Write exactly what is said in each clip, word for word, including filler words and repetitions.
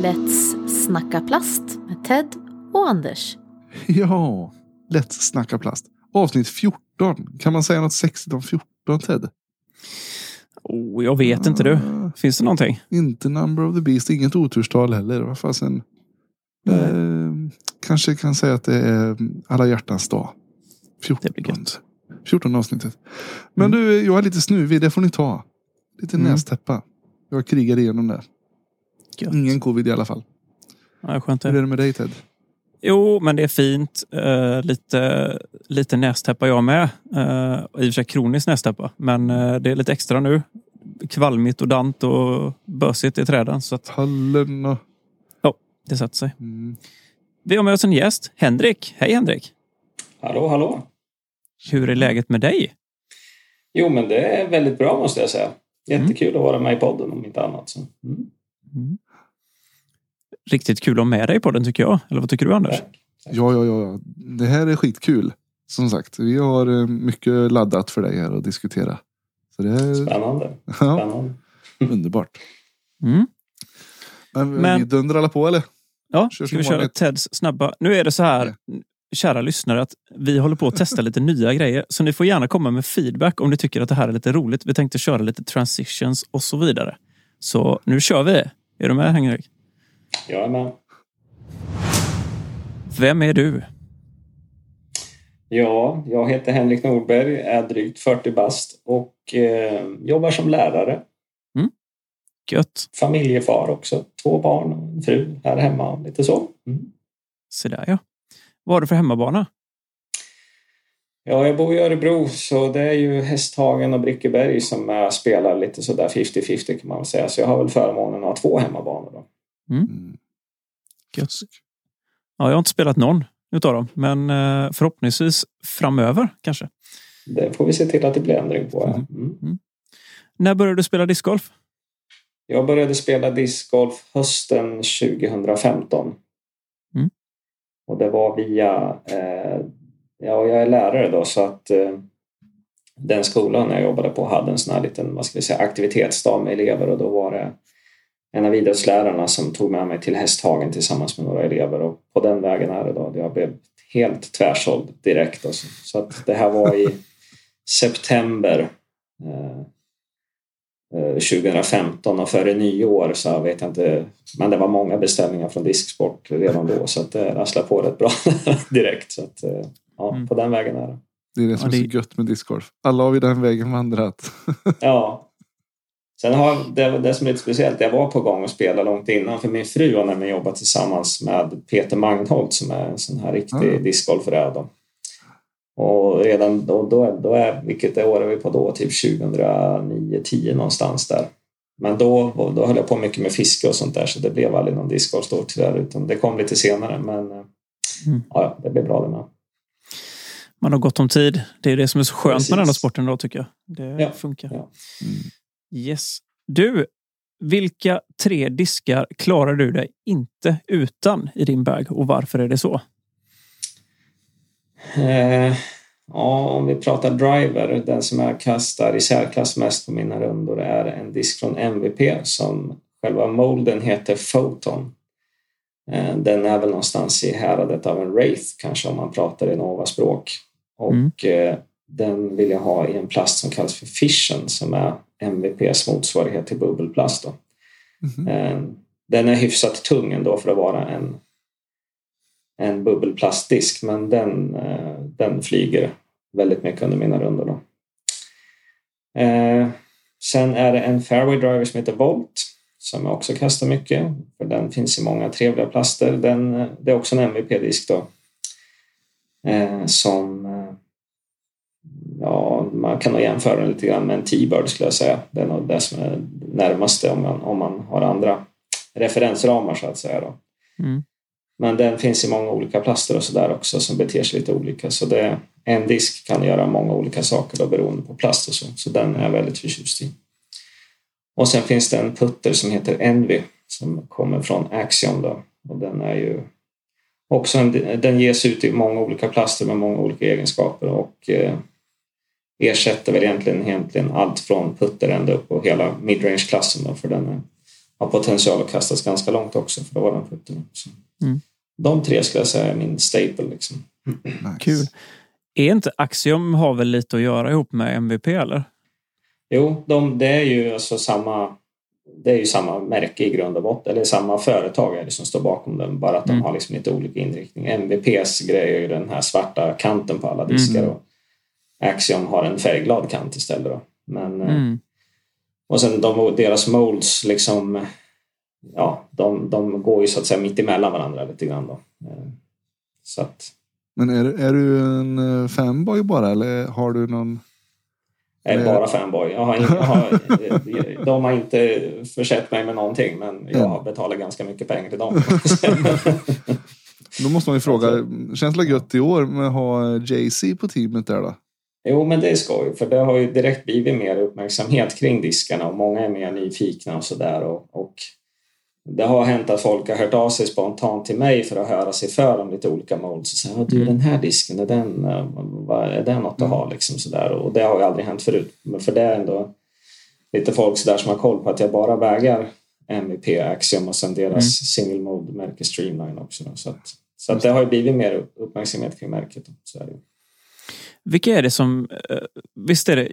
Let's snacka plast med Ted och Anders. Ja, Let's snacka plast. Avsnitt fjorton. Kan man säga något sexigt om fjorton, Ted? Oh, jag vet inte du. Finns det någonting? Inte Number of the Beast. Inget oturstal heller. Vad fasen. Eh, kanske kan säga att det är alla hjärtans dag. fjorton. fjorton avsnittet. Men mm. du, jag är lite snuvig. Det får ni ta. Lite mm. nästäppa. Jag krigar igenom det. Gött. Ingen covid i alla fall. Ja, skönt. Hur är det med dig, Ted? Jo, men det är fint. Uh, lite, lite nästäppa jag med. Uh, I och för sig kroniskt nästäppa. Men uh, det är lite extra nu. Kvalmigt och dant och bösigt i träden. Så att... Hallen och... Ja, det sätter sig. Mm. Vi har med oss en gäst. Henrik. Hej Henrik. Hallå, hallå. Hur är läget med dig? Jo, men det är väldigt bra måste jag säga. Jättekul mm. att vara med i podden om inte annat. Så. Mm. Mm. Riktigt kul att ha med dig i podden tycker jag. Eller vad tycker du, Anders? Tack. Tack. Ja, ja, ja. Det här är skitkul. Som sagt, vi har mycket laddat för dig här att diskutera. Så det är... Spännande. Ja. Spännande. Underbart. Mm. Men, Men... vi dundrar alla på, eller? Ja, Kör ska vi köra Teds snabba. Nu är det så här, ja. Kära lyssnare, att vi håller på att testa lite nya grejer. Så ni får gärna komma med feedback om ni tycker att det här är lite roligt. Vi tänkte köra lite transitions och så vidare. Så nu kör vi. Är du med, Henrik? Jag är med. Vem är du? Ja, jag heter Henrik Nordberg, är drygt fyrtio bast och eh, jobbar som lärare. Mm. Gött. Familjefar också. Två barn och en fru här hemma och lite så. Mm. Så där ja. Vad har du för hemmabana? Ja, jag bor i Örebro så det är ju Hästhagen och Brickeberg som jag spelar lite sådär femtio femtio kan man säga. Så jag har väl förmånen att ha två hemmabanor då. Mm. Gött. Ja, jag har inte spelat någon utav dem. Men förhoppningsvis framöver kanske. Det får vi se till att det blir ändring på. Mm. Mm. Mm. När började du spela discgolf? Jag började spela discgolf hösten tjugohundrafemton. Mm. Och det var via... Eh, ja, jag är lärare då så att eh, den skolan jag jobbade på hade en sån här liten, vad ska vi säga, aktivitetsdag med elever och då var det en av idrottslärarna som tog med mig till Hästhagen tillsammans med några elever och på den vägen är det då. Jag blev helt tvärsåld direkt. Alltså. Så att det här var i september eh, tjugohundrafemton och före nyår så jag vet jag inte, men det var många beställningar från disksport redan då så att det rasslade på rätt bra direkt. Så att ja, mm. på den vägen är det. Det är det som är så gött med discgolf. Alla har vi den vägen vandrat. Ja. Sen har det, det som är lite speciellt, jag var på gång och spela långt innan för min fru har nämligen jobbat tillsammans med Peter Magnholt som är en sån här riktig mm. discgolfare då. Och redan då, då, då är, vilket år är vi på då, typ tjugohundranio tio någonstans där. Men då, då höll jag på mycket med fiske och sånt där så det blev aldrig någon discgolf då tyvärr utan det kom lite senare men mm. ja, det blev bra det med. Man har gott om tid. Det är det som är så skönt Precis. Med den här sporten då tycker jag. Det ja. funkar. Ja. Mm. Yes. Du, vilka tre diskar klarar du dig inte utan i din bag och varför är det så? Eh, ja, om vi pratar driver, den som jag kastar i särklass mest på mina rundor är en disk från M V P som själva molden heter Photon. Eh, den är väl någonstans i häradet av en Wraith kanske om man pratar i Nova-språk. Och mm. eh, den vill jag ha i en plast som kallas för Fission som är M V P:s motsvarighet till bubbelplast då. Mm-hmm. Eh, den är hyfsat tung ändå för att vara en en bubbelplastdisk men den, eh, den flyger väldigt mycket under mina rundor då. Eh, sen är det en fairway driver som heter Volt som jag också kastar mycket för den finns i många trevliga plaster. Den, det är också en M V P-disk då eh, som eh, ja, man kan nog jämföra den lite grann med en T-Bird skulle jag säga. Det är nog det som är närmaste om man, om man har andra referensramar så att säga då. Mm. Men den finns i många olika plaster och sådär också som beter sig lite olika. Så det, en disk kan göra många olika saker då, beroende på plast och så. Så den är jag väldigt förtjust i. Och sen finns det en putter som heter Envy som kommer från Axiom då. Och den är ju också en, den ges ut i många olika plaster med många olika egenskaper och eh, ersätter väl egentligen, egentligen allt från putter ända upp och hela midrange-klassen då, för den är har potential att kastas ganska långt också, för då var den sjutton. Så. Mm. De tre skulle jag säga är min staple liksom. Nice. Kul. Är inte Axiom har väl lite att göra ihop med M V P eller? Jo, de, det är ju alltså samma det är ju samma märke i grund och botten, eller samma företag som står bakom den, bara att de mm. har liksom lite olika inriktning. M V P:s grej är ju den här svarta kanten på alla diskar mm. och Axiom har en färgglad kant istället då. Men mm. och sen de, deras molds liksom, ja, de, de går ju så att säga mitt emellan varandra lite grann då. Så att... Men är, är du en fanboy bara, eller har du någon... Jag är bara fanboy. Jag har, in, jag har, de har inte försett mig med någonting, men jag har betalat ganska mycket pengar till dem. Då måste man ju fråga, känns det gött i år med att ha Jay-Z på teamet där då? Jo, men det är skoj, för det har ju direkt blivit mer uppmärksamhet kring diskarna och många är mer nyfikna och sådär. Och, och det har hänt att folk har hört av sig spontant till mig för att höra sig för om lite olika molds. Och säga, du, den här disken, är den, är den något att ha? Liksom sådär. Och det har ju aldrig hänt förut. Men för det är ändå lite folk sådär som har koll på att jag bara vägar M V P, Axiom och sen deras mm. single mode-märke Streamline också. Så, att, så att det har ju blivit mer uppmärksamhet kring märket. Så är det. Vilka är det som... Visst är det...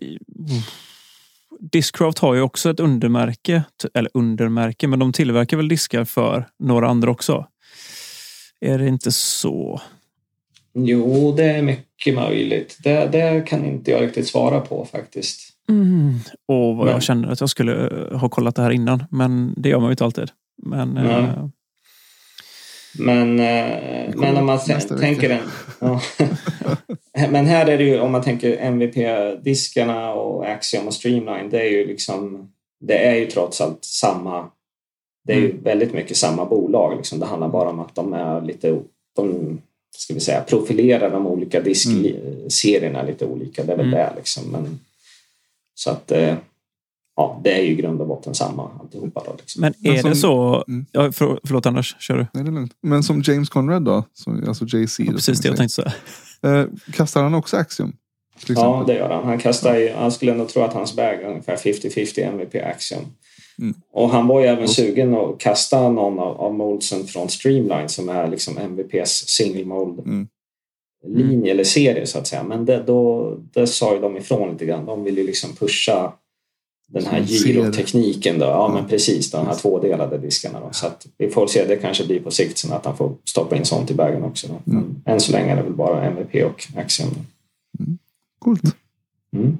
Discraft har ju också ett undermärke, eller undermärke, men de tillverkar väl diskar för några andra också. Är det inte så? Jo, det är mycket möjligt. Det, det kan inte jag riktigt svara på faktiskt. Mm. Och vad men. Jag kände att jag skulle ha kollat det här innan, men det gör man ju inte alltid. Men... Äh... Men, men om man t- tänker en, ja. Men här är det ju, om man tänker M V P-diskarna och Axiom och Streamline, det är ju liksom, det är ju trots allt samma, det är ju mm. väldigt mycket samma bolag liksom. Det handlar bara om att de är lite, de, ska vi säga, profilerar de olika diskserierna mm. lite olika, det är väl mm. det liksom. Men, så att ja, det är ju i grund och botten samma alltihopa då, liksom. Men är Men som, det så... Mm. Ja, för, förlåt Anders, kör du. Nej, det är lugnt. Men som James Conrad då, som, alltså Jay-Z. Ja, precis det jag tänkte säga. Eh, kastar han också Axiom? Ja, det gör han. Han kastar ju, han skulle ändå tro att hans bag är ungefär femtio femtio M V P Axiom. Mm. Och han var ju även sugen att kasta någon av, av moldsen från Streamline som är liksom M V P:s single mold mm. linje eller serie så att säga. Men det, då, det sa ju de ifrån lite grann. De vill ju liksom pusha den här gyrotekniken då. Ja, ja. Men precis, de här tvådelade diskarna då. Så att vi får se, det kanske blir på sikt sen att han får stoppa in sånt i bagen också då. Men mm. än så länge är det väl bara M V P och Axiom. Mm. Coolt. Mm.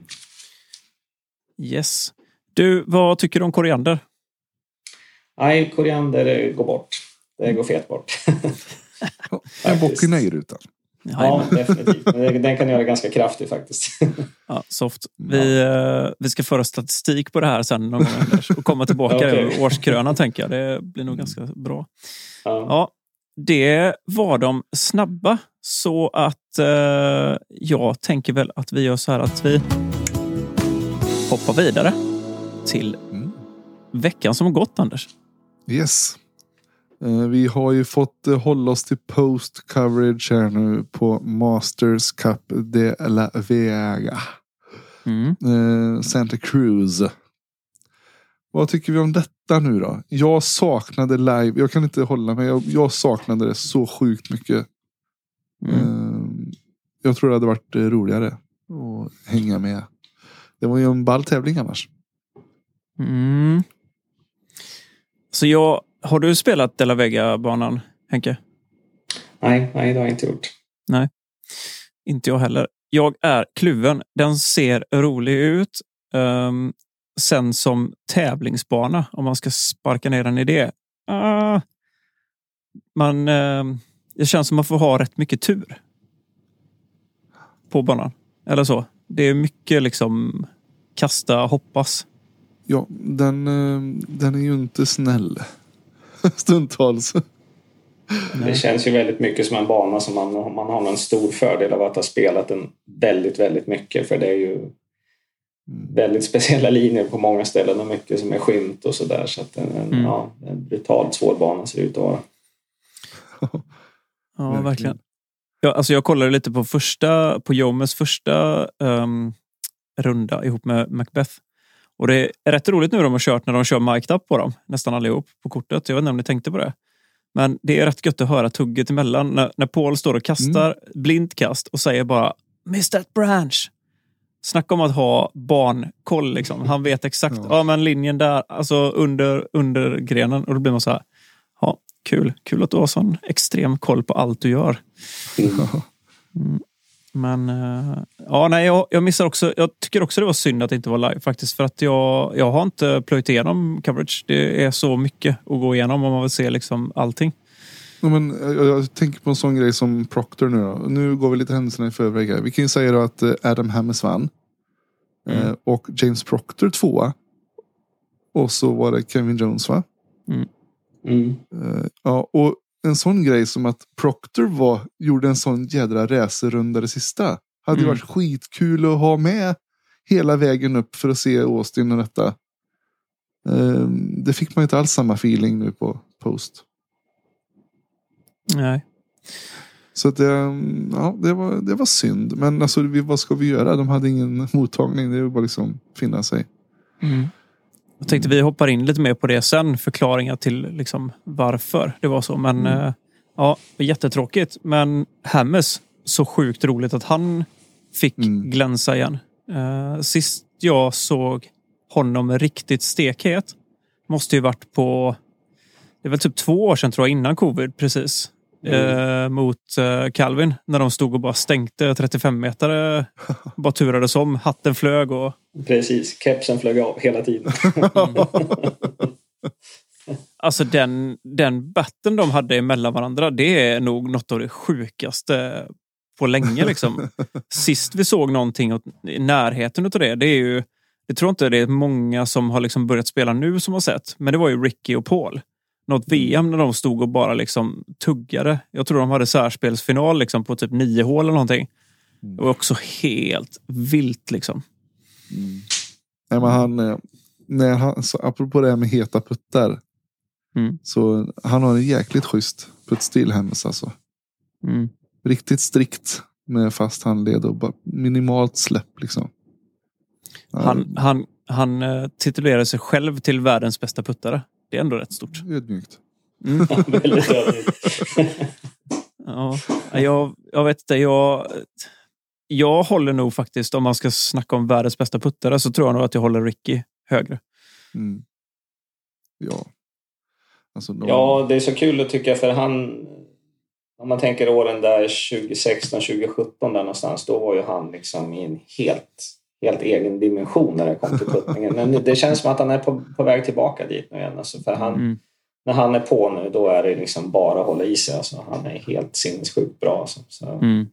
Yes. Du, vad tycker du om koriander? Nej, koriander går bort. Det går fet bort. En bock i nejrutan. Ja, definitivt. Men den kan göra ganska kraftig faktiskt. Ja, soft. Vi, ja. vi ska föra statistik på det här sen någon gång Anders, och komma tillbaka okay. i årskrönan tänker jag. Det blir nog ganska bra. Ja, ja det var de snabba. Så att eh, jag tänker väl att vi gör så här att vi hoppar vidare till mm. veckan som har gått, Anders. Yes. Vi har ju fått hålla oss till post-coverage här nu på Masters Cup de la Vega. Mm. Santa Cruz. Vad tycker vi om detta nu då? Jag saknade live. Jag kan inte hålla mig. Jag, jag saknade det så sjukt mycket. Mm. Jag tror det hade varit roligare att hänga med. Det var ju en ball tävling annars. Mm. Så jag... Har du spelat De La Vega-banan, Henke? Nej, nej, det har jag inte gjort. Nej, inte jag heller. Jag är kluven. Den ser rolig ut. Um, sen som tävlingsbana, om man ska sparka ner den i det. Uh, man, uh, det känns som man får ha rätt mycket tur på banan. Eller så. Det är mycket liksom kasta, hoppas. Ja, den, den är ju inte snäll. Stundtals. Det känns ju väldigt mycket som en bana som man, man har en stor fördel av att ha spelat den väldigt, väldigt mycket. För det är ju väldigt speciella linjer på många ställen och mycket som är skymt och sådär. Så att det är en, mm. ja, en brutalt svår bana ser ut att vara. Ja, verkligen. verkligen. Ja, alltså jag kollade lite på första, på Jomes första um, runda ihop med Macbeth. Och det är rätt roligt nu de har kört när de kör mic'd up på dem. Nästan allihop på kortet. Jag vet inte om ni tänkte på det. Men det är rätt gött att höra tugget emellan. När, när Paul står och kastar mm. blintkast och säger bara Miss that branch. Snacka om att ha barnkoll liksom. Han vet exakt, ja, ja men linjen där, alltså under, under grenen. Och då blir man så här, ja, kul. Kul att du har sån extrem koll på allt du gör. Mm. Men, uh, ja nej, jag, jag missar också, jag tycker också det var synd att det inte var live faktiskt. För att jag, jag har inte plöjt igenom coverage. Det är så mycket att gå igenom om man vill se liksom allting. Ja, men jag, jag tänker på en sån grej som Proctor nu då. Nu går vi lite händelserna i förväg här. Vi kan ju säga då att Adam Hammes vann. Mm. Eh, och James Proctor tvåa. Och så var det Kevin Jones, va? Mm. Mm. Eh, ja, och en sån grej som att Proctor var, gjorde en sån jädra racerrunda det sista. Hade mm. varit skitkul att ha med hela vägen upp för att se Austin och detta. Eh, det fick man inte alls samma feeling nu på Post. Nej. Så att det, ja, det, var, det var synd. Men alltså, vi, vad ska vi göra? De hade ingen mottagning. Det är bara liksom finna sig. Mm. Jag tänkte vi hoppar in lite mer på det sen. Förklaringar till liksom varför det var så. Men mm. eh, ja, jättetråkigt. Men Hammes, så sjukt roligt att han fick mm. glänsa igen. Eh, sist jag såg honom riktigt stekhet måste ju varit på, det är väl typ två år sedan tror jag, innan covid precis. Mm. Eh, mot eh, Calvin när de stod och bara stänkte trettiofem meter, bara turades om, hatten flög och... Precis, kepsen flög av hela tiden. Mm. Alltså den, den batten de hade mellan varandra, det är nog något av det sjukaste på länge liksom. Sist vi såg någonting i närheten av det, det är ju, jag tror inte det är många som har liksom börjat spela nu som har sett, men det var ju Ricky och Paul. Något V M när de stod och bara liksom tuggade. Jag tror de hade särspelsfinal liksom på typ nio hål eller någonting. Det var också helt vilt liksom. Mm. Nej, men han, när han så apropå det här med heta puttar. Mm. Så han har en jäkligt schysst puttstil Hammes alltså. Mm. Riktigt strikt med fast handled och bara minimalt släpp liksom. Han, han, han titulerar sig själv till världens bästa puttare. Det är ändå rätt stort. Ödmjukt. Mm. Ja, jag, jag vet inte. Jag, jag håller nog faktiskt, om man ska snacka om världens bästa puttare, så tror jag nog att jag håller Ricky högre. Mm. Ja. Alltså, de... Ja, det är så kul att tycka, för han, om man tänker åren där tjugohundrasexton tjugosjutton där någonstans, då var ju han liksom i en helt... helt egen dimension när det kom till puttningen. Men det känns som att han är på, på väg tillbaka dit nu igen. Alltså för han, mm. när han är på nu, då är det liksom bara att hålla i sig. Alltså han är helt sinnessjukt bra. Alltså. Så, mm.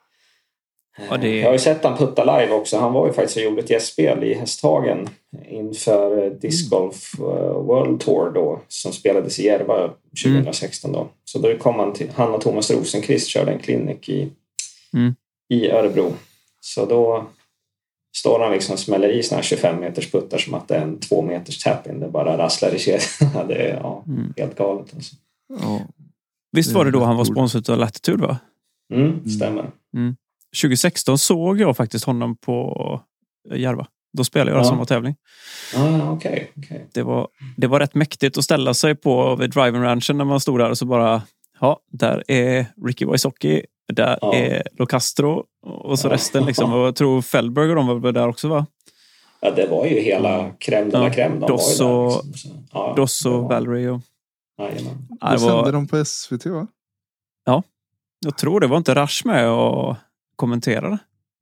ja, det... Jag har ju sett han putta live också. Han var ju faktiskt och gjorde ett gästspel i Hästhagen inför Disc Golf World Tour då, som spelades i Järva tjugohundrasexton då. Så då kom han till, han och Thomas Rosenqvist körde en klinik i, mm. i Örebro. Så då står han liksom och smäller i såna här tjugofem meters puttar som att det är en två meters tap-in. Det bara rasslar i kedjan. Det är ja, mm. helt galet. Alltså. Ja. Visst var det då han var sponsrad av Latitude, va? Mm, stämmer. Mm. tjugohundrasexton såg jag faktiskt honom på Järva. Då spelade jag ja. samma tävling. Ah, okay, okay. Det var, det var rätt mäktigt att ställa sig på vid driving ranchen när man stod där och så bara, ja, där är Ricky Wysocki, där ja. är Locastro och så ja. resten liksom. Och jag tror Feldberg och de var där också, va? Ja, det var ju hela crème de la crème. Doss och, liksom. ja, Doss och Valerie och... Ja, ja, det var... sände de på S V T, va? Ja, jag tror det var inte Rush med och kommenterade.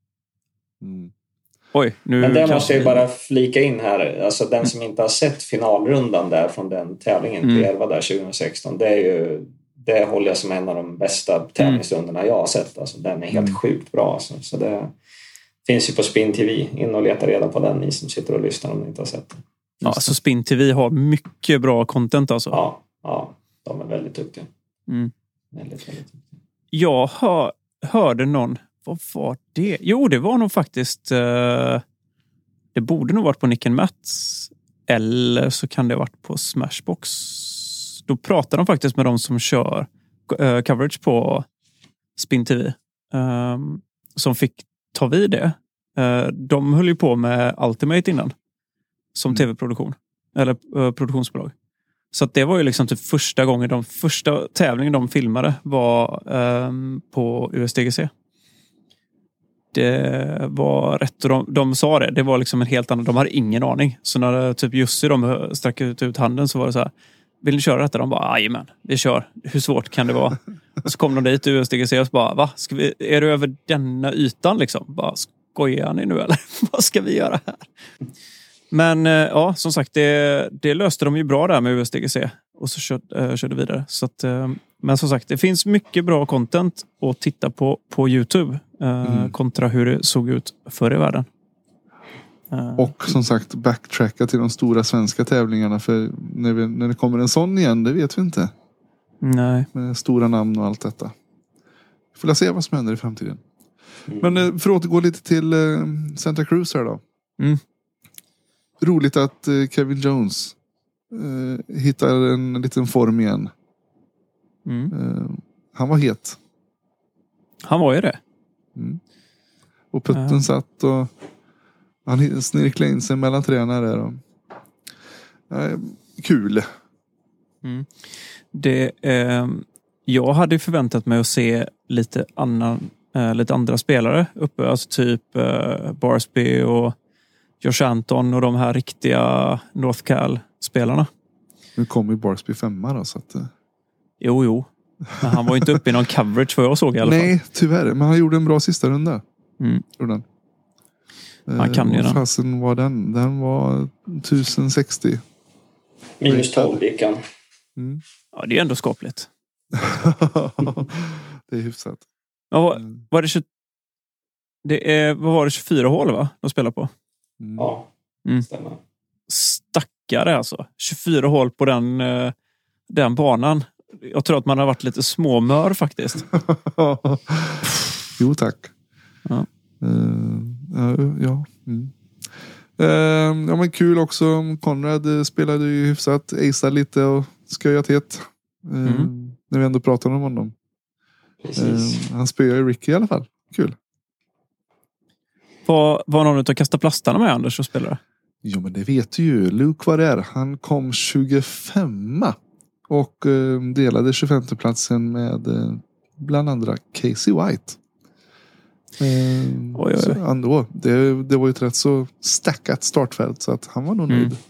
Mm. Oj, nu men det måste jag ju bara flika in här. Alltså den som inte har sett finalrundan där från den tävlingen mm. på Järva där tjugohundrasexton, det är ju, det håller jag som en av de bästa tävlingsrundorna jag har sett. Alltså den är helt mm. sjukt bra. Alltså. Så det finns ju på Spin T V. In och leta reda på den, ni som sitter och lyssnar om ni inte har sett den. Ja, alltså Spin T V har mycket bra content alltså. Ja, ja de är väldigt duktiga. Mm. Väldigt, väldigt duktiga. Jag hör, hörde någon, vad var det? Jo, det var nog faktiskt uh, det borde nog varit på Nick and Mats, eller så kan det ha varit på Smashbox. Då pratar de faktiskt med de som kör uh, coverage på Spin T V um, som fick ta vid det. Uh, de höll ju på med Ultimate innan. som mm. tv-produktion. Eller uh, produktionsbolag. Så att det var ju liksom typ första gången, de första tävlingen de filmade var um, på U S D G C. Det var rätt, och de, de sa det, det var liksom en helt annan, de hade ingen aning. Så när typ Jussi de sträckte ut, ut handen så var det så här, vill ni köra detta? De bara, ajamän, vi kör. Hur svårt kan det vara? Och så kom de dit till U S D G C och så bara, va? Ska vi, är det över denna ytan liksom? Bara, skojar ni nu eller? Vad ska vi göra här? Men ja, som sagt, det, det löste de ju bra där med U S D G C. Och så körde, äh, körde vidare. Så att, äh, men som sagt, det finns mycket bra content att titta på på YouTube. Äh, mm. Kontra hur det såg ut förr i världen. Äh, och som sagt, backtracka till de stora svenska tävlingarna. För när, vi, när det kommer en sån igen, det vet vi inte. Nej. Med stora namn och allt detta. Vi får se vad som händer i framtiden. Mm. Men för att återgå lite till äh, Santa Cruz här då. Mm. Roligt att äh, Kevin Jones äh, hittar en liten form igen. Mm. Äh, han var het. Han var ju det. Mm. Och putten uh. satt och han snirklade in sig mellan träna där. Och, äh, kul. Mm. Det, eh, jag hade förväntat mig att se lite, annan, eh, lite andra spelare uppe. Alltså typ eh, Barsby och Josh Anton och de här riktiga North Cal-spelarna. Nu kom ju Barsby femma då. Så att, eh. Jo, jo. Men han var ju inte uppe i någon coverage för jag såg i alla fall. Nej, tyvärr. Men han gjorde en bra sista runda. Mm. Den. Han kan ju den. Fasen var den? Den var tusen sextio. Minus tolv gick han. Mm. Ja, det är ändå skapligt. Det är hyfsat. Ja, var, var det, tjugo, det är, vad var det, tjugofyra hål va? De spelar på? Mm. Ja, mm. stämmer. Stackare alltså. tjugofyra hål på den, den banan. Jag tror att man har varit lite småmör faktiskt. Jo, tack. Ja. Uh, ja. Mm. Uh, ja, men kul också. Konrad spelade ju hyfsat. Aceade lite och sköjat het. Uh, mm. När vi ändå pratade om honom. Precis. Uh, han spöar ju Ricky i alla fall. Kul. Var, var någon utav kasta plastarna med Anders och spelare? Jo, men det vet du ju. Luke var där. Han kom tjugofemma. Och uh, delade tjugofemte platsen med uh, bland andra Casey White. Uh, oj, oj. Så ändå, det, det var ju ett rätt så stackat startfält. Så att han var nog nöjd. Mm.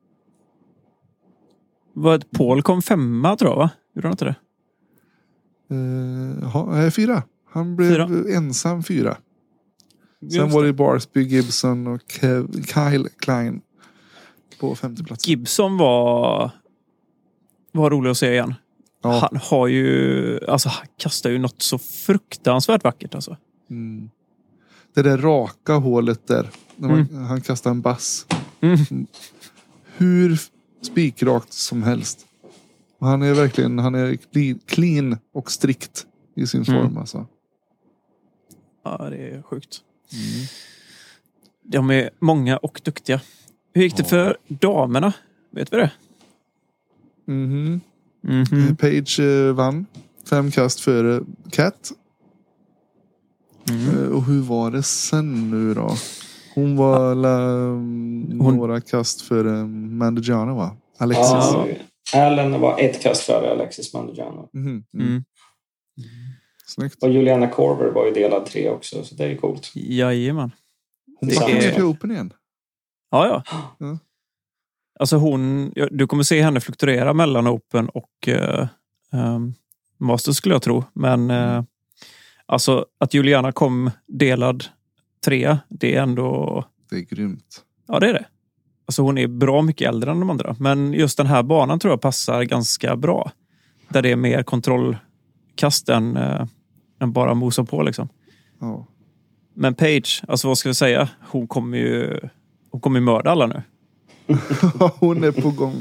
Vad, Paul kom femma tror jag va? Gjorde han inte det? Uh, ja, fyra. Han blev fyra. ensam fyra. Sen Just var det Barsby, Gibson och Kev, Kyle Klein på femte plats. Gibson var var rolig att se igen. Ja. Han har ju, alltså han kastar ju något så fruktansvärt vackert alltså. Mm. Det där raka hålet där när man, mm. han kastar en bass. Mm. Hur spikrakt som helst. Och han är verkligen, han är clean och strikt i sin form mm. alltså. Ja, det är sjukt. Mm. De är många och duktiga. Hur gick det för damerna? Vet vi det? Mhm. Mm-hmm. Page eh, vann. Fem kast före Kat. Mm. Eh, och hur var det sen nu då? Hon var la, Hon... några kast före Mandigiano va? Alexis. Ja, Allen var ett kast före Alexis Mandigiano. Mm. Mm. Mm. Snyggt. Och Juliana Korver var ju delad tre också, så det är ju coolt. Jajamän. Hon var med till Open igen. Ja, ja. ja. Alltså hon, du kommer se henne fluktuera mellan Open och uh, um, Masters skulle jag tro. Men uh, alltså att Juliana kom delad tre, det är ändå... Det är grymt. Ja, det är det. Alltså hon är bra mycket äldre än de andra. Men just den här banan tror jag passar ganska bra. Där det är mer kontrollkast än, uh, än bara mosa på liksom. Ja. Men Paige, alltså vad ska vi säga? Hon kommer ju, hon kommer ju mörda alla nu. Hon är på gång.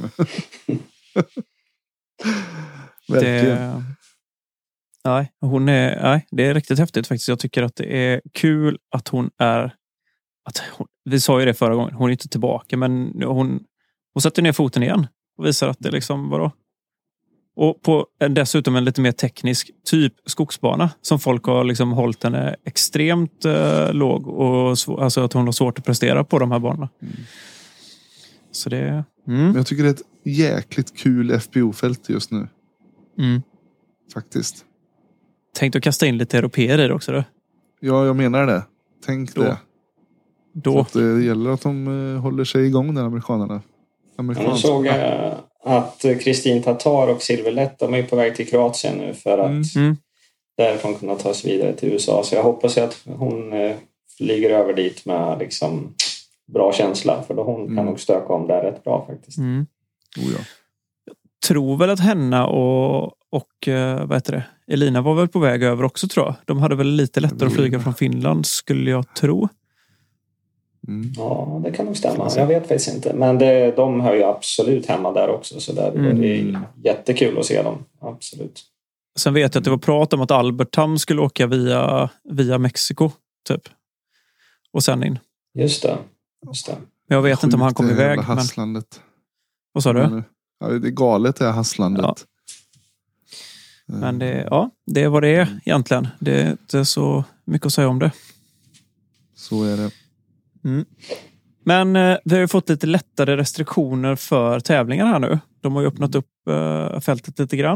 Verkligen. Det, nej, hon är, nej, det är riktigt häftigt faktiskt. Jag tycker att det är kul att hon är... Att hon, vi sa ju det förra gången, hon är inte tillbaka. Men hon, hon sätter ner foten igen. Och visar att det liksom, vadå? Och på dessutom en lite mer teknisk typ skogsbana. Som folk har liksom hållit henne extremt eh, låg. Och sv- alltså att hon har svårt att prestera på de här banorna. Så det... Mm. Men jag tycker det är ett jäkligt kul F P O-fält just nu. Mm. Faktiskt. Tänk att kasta in lite europeer i det också då. Ja, jag menar det. Tänk då. det. Då. Så att det gäller att de uh, håller sig igång, den amerikanerna. Jag såg uh, att Kristin Tatar och Silverlet, de är på väg till Kroatien nu för att mm. därifrån kunna ta sig vidare till U S A. Så jag hoppas att hon uh, flyger över dit med liksom bra känsla. För då hon mm. kan nog stöka om där rätt bra faktiskt. Mm. Oh, ja. Jag tror väl att Henna och, och uh, vad heter det? Elina var väl på väg över också, tror jag. De hade väl lite lättare att flyga från Finland, skulle jag tro. Mm. Ja, det kan nog stämma. Jag vet faktiskt inte. Men det, de hör ju absolut hemma där också. Så där, mm. det är jättekul att se dem. Absolut. Sen vet jag att det var prat om att Albert Tam skulle åka via, via Mexiko, typ. Och sen in. Just det. Just det. Men jag vet Sjukt inte om han kom iväg. Men... Vad sa du? Ja, det är galet det här hasslandet. Ja. Men det, ja, det är vad det är egentligen. Det är inte så mycket att säga om det. Så är det. Mm. Men eh, vi har ju fått lite lättare restriktioner för tävlingar här nu. De har ju öppnat upp eh, fältet lite grann.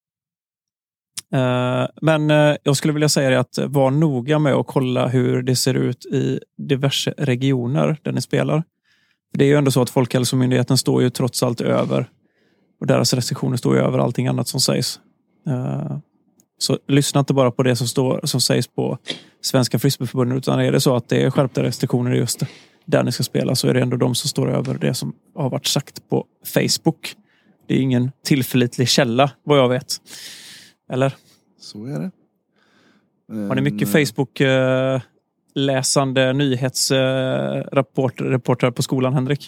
Eh, men eh, jag skulle vilja säga det att var noga med att kolla hur det ser ut i diverse regioner där ni spelar. För det är ju ändå så att Folkhälsomyndigheten står ju trots allt över. Och deras restriktioner står ju över allting annat som sägs. Uh, så lyssna inte bara på det som står som sägs på Svenska Frisbeeförbundet, utan är det så att det är skärpta restriktioner just där ni ska spela, så är det ändå de som står över det som har varit sagt på Facebook. Det är ingen tillförlitlig källa, vad jag vet. Eller? Så är det. Um, har ni mycket Facebook uh, läsande nyhetsreportrar uh, reporter på skolan, Henrik?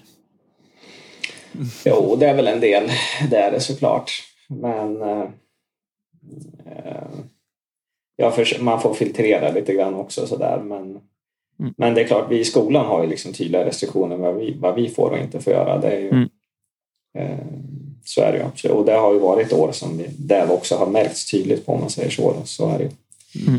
Jo, det är väl en del. Det är det såklart. Men uh... Ja, för, man får filtrera lite grann också sådär, men, mm. men det är klart, vi i skolan har ju liksom tydliga restriktioner vad vi, vad vi får och inte får göra. Det är ju, mm. eh, så är det ju absolut. Och det har ju varit år som vi, där också har märkts tydligt på, om man säger så. Då. Så är det ju. Mm.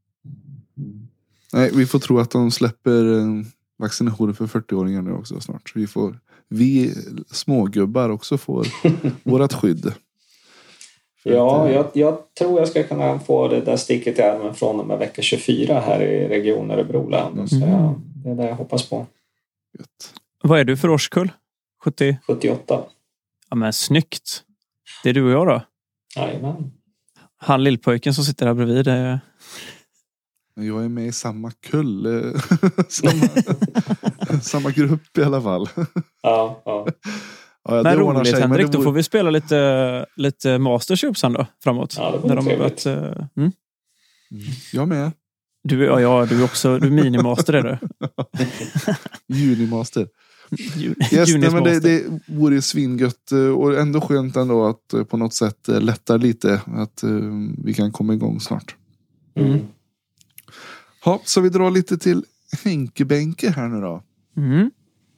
Nej, vi får tro att de släpper vaccinationer för fyrtio-åringar nu också snart. Vi får, vi smågubbar också får vårat skydd. Ja, jag, jag tror jag ska kunna få det där sticket i armen från och med vecka tjugofyra här i region Örebroland. Mm. Så jag, det är det jag hoppas på. Gött. Vad är du för årskull? sjuttio? sjuttioåtta. Ja, men snyggt. Det är du och jag då? Jajamän. Han lillpojken som sitter här bredvid. Är... Jag är med i samma kull. samma, samma grupp i alla fall. Ja, ja. Ja, men roligt sig, Henrik, men då vore... får vi spela lite, lite Masters sen då, framåt. Ja, det vore de trevligt. Börjat, uh, mm. Jag med. Du, ja, ja, du är också du är minimaster, är du? Junimaster. Yes, nej, men det, det vore svingött och ändå skönt ändå att på något sätt lättar lite. Att uh, vi kan komma igång snart. Mm. Ja, så vi drar lite till Henkebänke här nu då. Mm.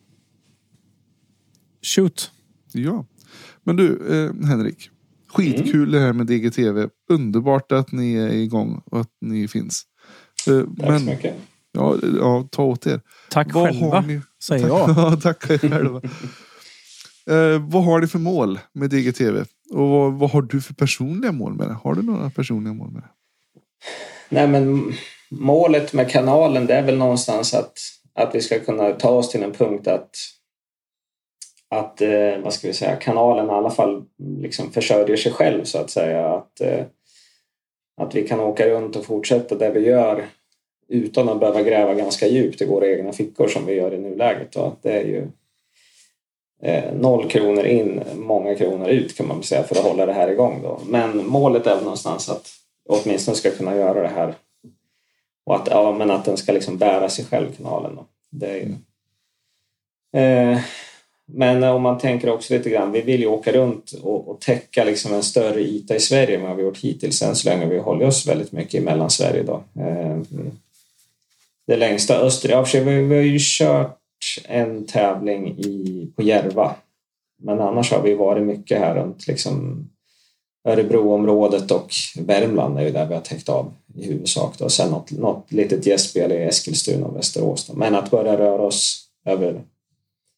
Shoot. Ja, men du eh, Henrik, skitkul mm. det här med D G T V. Underbart att ni är igång och att ni finns. Eh, tack men, så mycket. Ja, ja, ta åt er. Tack vad själva, ni... tack, säger jag. Ja, tack själva. eh, vad har ni för mål med D G T V? Och vad, vad har du för personliga mål med det? Har du några personliga mål med det? Nej, men målet med kanalen, det är väl någonstans att, att vi ska kunna ta oss till en punkt att att, eh, vad ska vi säga, kanalen i alla fall liksom försörjer sig själv, så att säga. Att, eh, att vi kan åka runt och fortsätta det vi gör utan att behöva gräva ganska djupt i våra egna fickor som vi gör i nuläget. Och att det är ju eh, noll kronor in, många kronor ut kan man väl säga, för att hålla det här igång då. Men målet är någonstans att åtminstone ska kunna göra det här. Och att, ja, men att den ska liksom bära sig själv, kanalen då. Det är ju... Eh, Men om man tänker också lite grann, vi vill ju åka runt och, och täcka liksom en större yta i Sverige än vad vi har gjort hittills, än så länge vi håller oss väldigt mycket i Mellansverige då. Eh, det längsta öster, ja, vi, vi har ju kört en tävling i, på Järva, men annars har vi varit mycket här runt liksom Örebroområdet och Värmland är ju där vi har täckt av i huvudsak då. Sen något, något litet gästspel i Eskilstuna och Västerås då. Men att börja röra oss över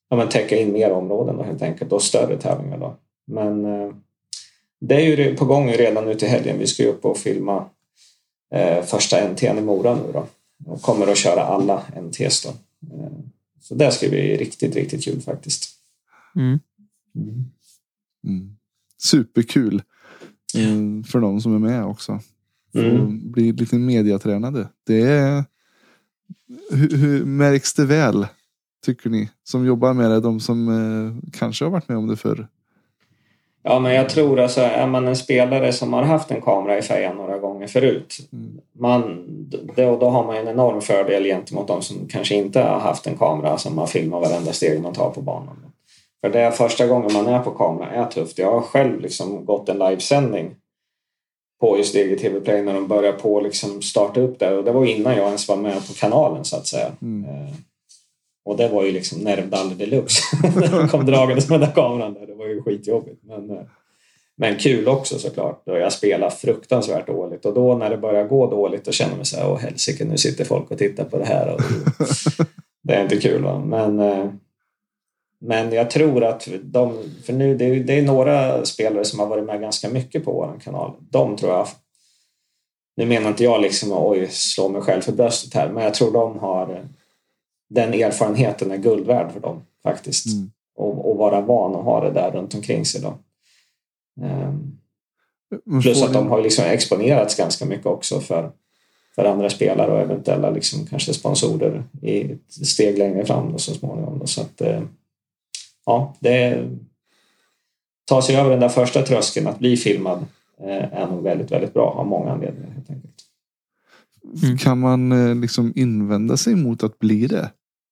ja, men täcka in mer områden då, helt enkelt, och större tävlingar då. Men eh, det är ju på gång redan nu till helgen. Vi ska ju upp och filma eh, första N T:n i Mora nu då. Och kommer att köra alla N T:s då. Eh, så det ska bli riktigt, riktigt kul faktiskt. Mm. Mm. Mm. Superkul mm, för de som är med också. Mm. Bli lite mediatränade. Det är hur, hur märks det väl, tycker ni, som jobbar med det, de som eh, kanske har varit med om det förr? Ja, men jag tror alltså, är man en spelare som har haft en kamera i fejan några gånger förut, mm. man, då, då har man en enorm fördel gentemot de som kanske inte har haft en kamera som man filmar varenda steg man tar på banan. För det är första gången man är på kamera är tufft. Jag har själv liksom gått en livesändning på just D G T V Play när de började på liksom starta upp där. Och det var innan jag ens var med på kanalen, så att säga. Mm. Eh, och det var ju liksom nervdaller deluxe. När de kom dragandes med den där kameran där. Det var ju skitjobbigt. Men, eh, men kul också såklart. Då jag spelar fruktansvärt dåligt. Och då när det börjar gå dåligt, då känner man så här: åh helsike, nu sitter folk och tittar på det här. Och det är inte kul, va? Men... Eh, Men jag tror att de, för nu det är, det är några spelare som har varit med ganska mycket på vår kanal. De tror jag, nu menar inte jag liksom oj, slå mig själv för bröstet här, men jag tror de har, den erfarenheten är guld värd för dem faktiskt. Mm. Och, och vara van att ha det där runt omkring sig då. Um, plus att de har liksom exponerats ganska mycket också för, för andra spelare och eventuella liksom kanske sponsorer i ett steg längre fram då, så småningom då, så att ja, det tar sig över den där första tröskeln att bli filmad eh, är nog väldigt, väldigt bra av många anledningar helt enkelt. Mm. Kan man eh, liksom invända sig mot att bli det?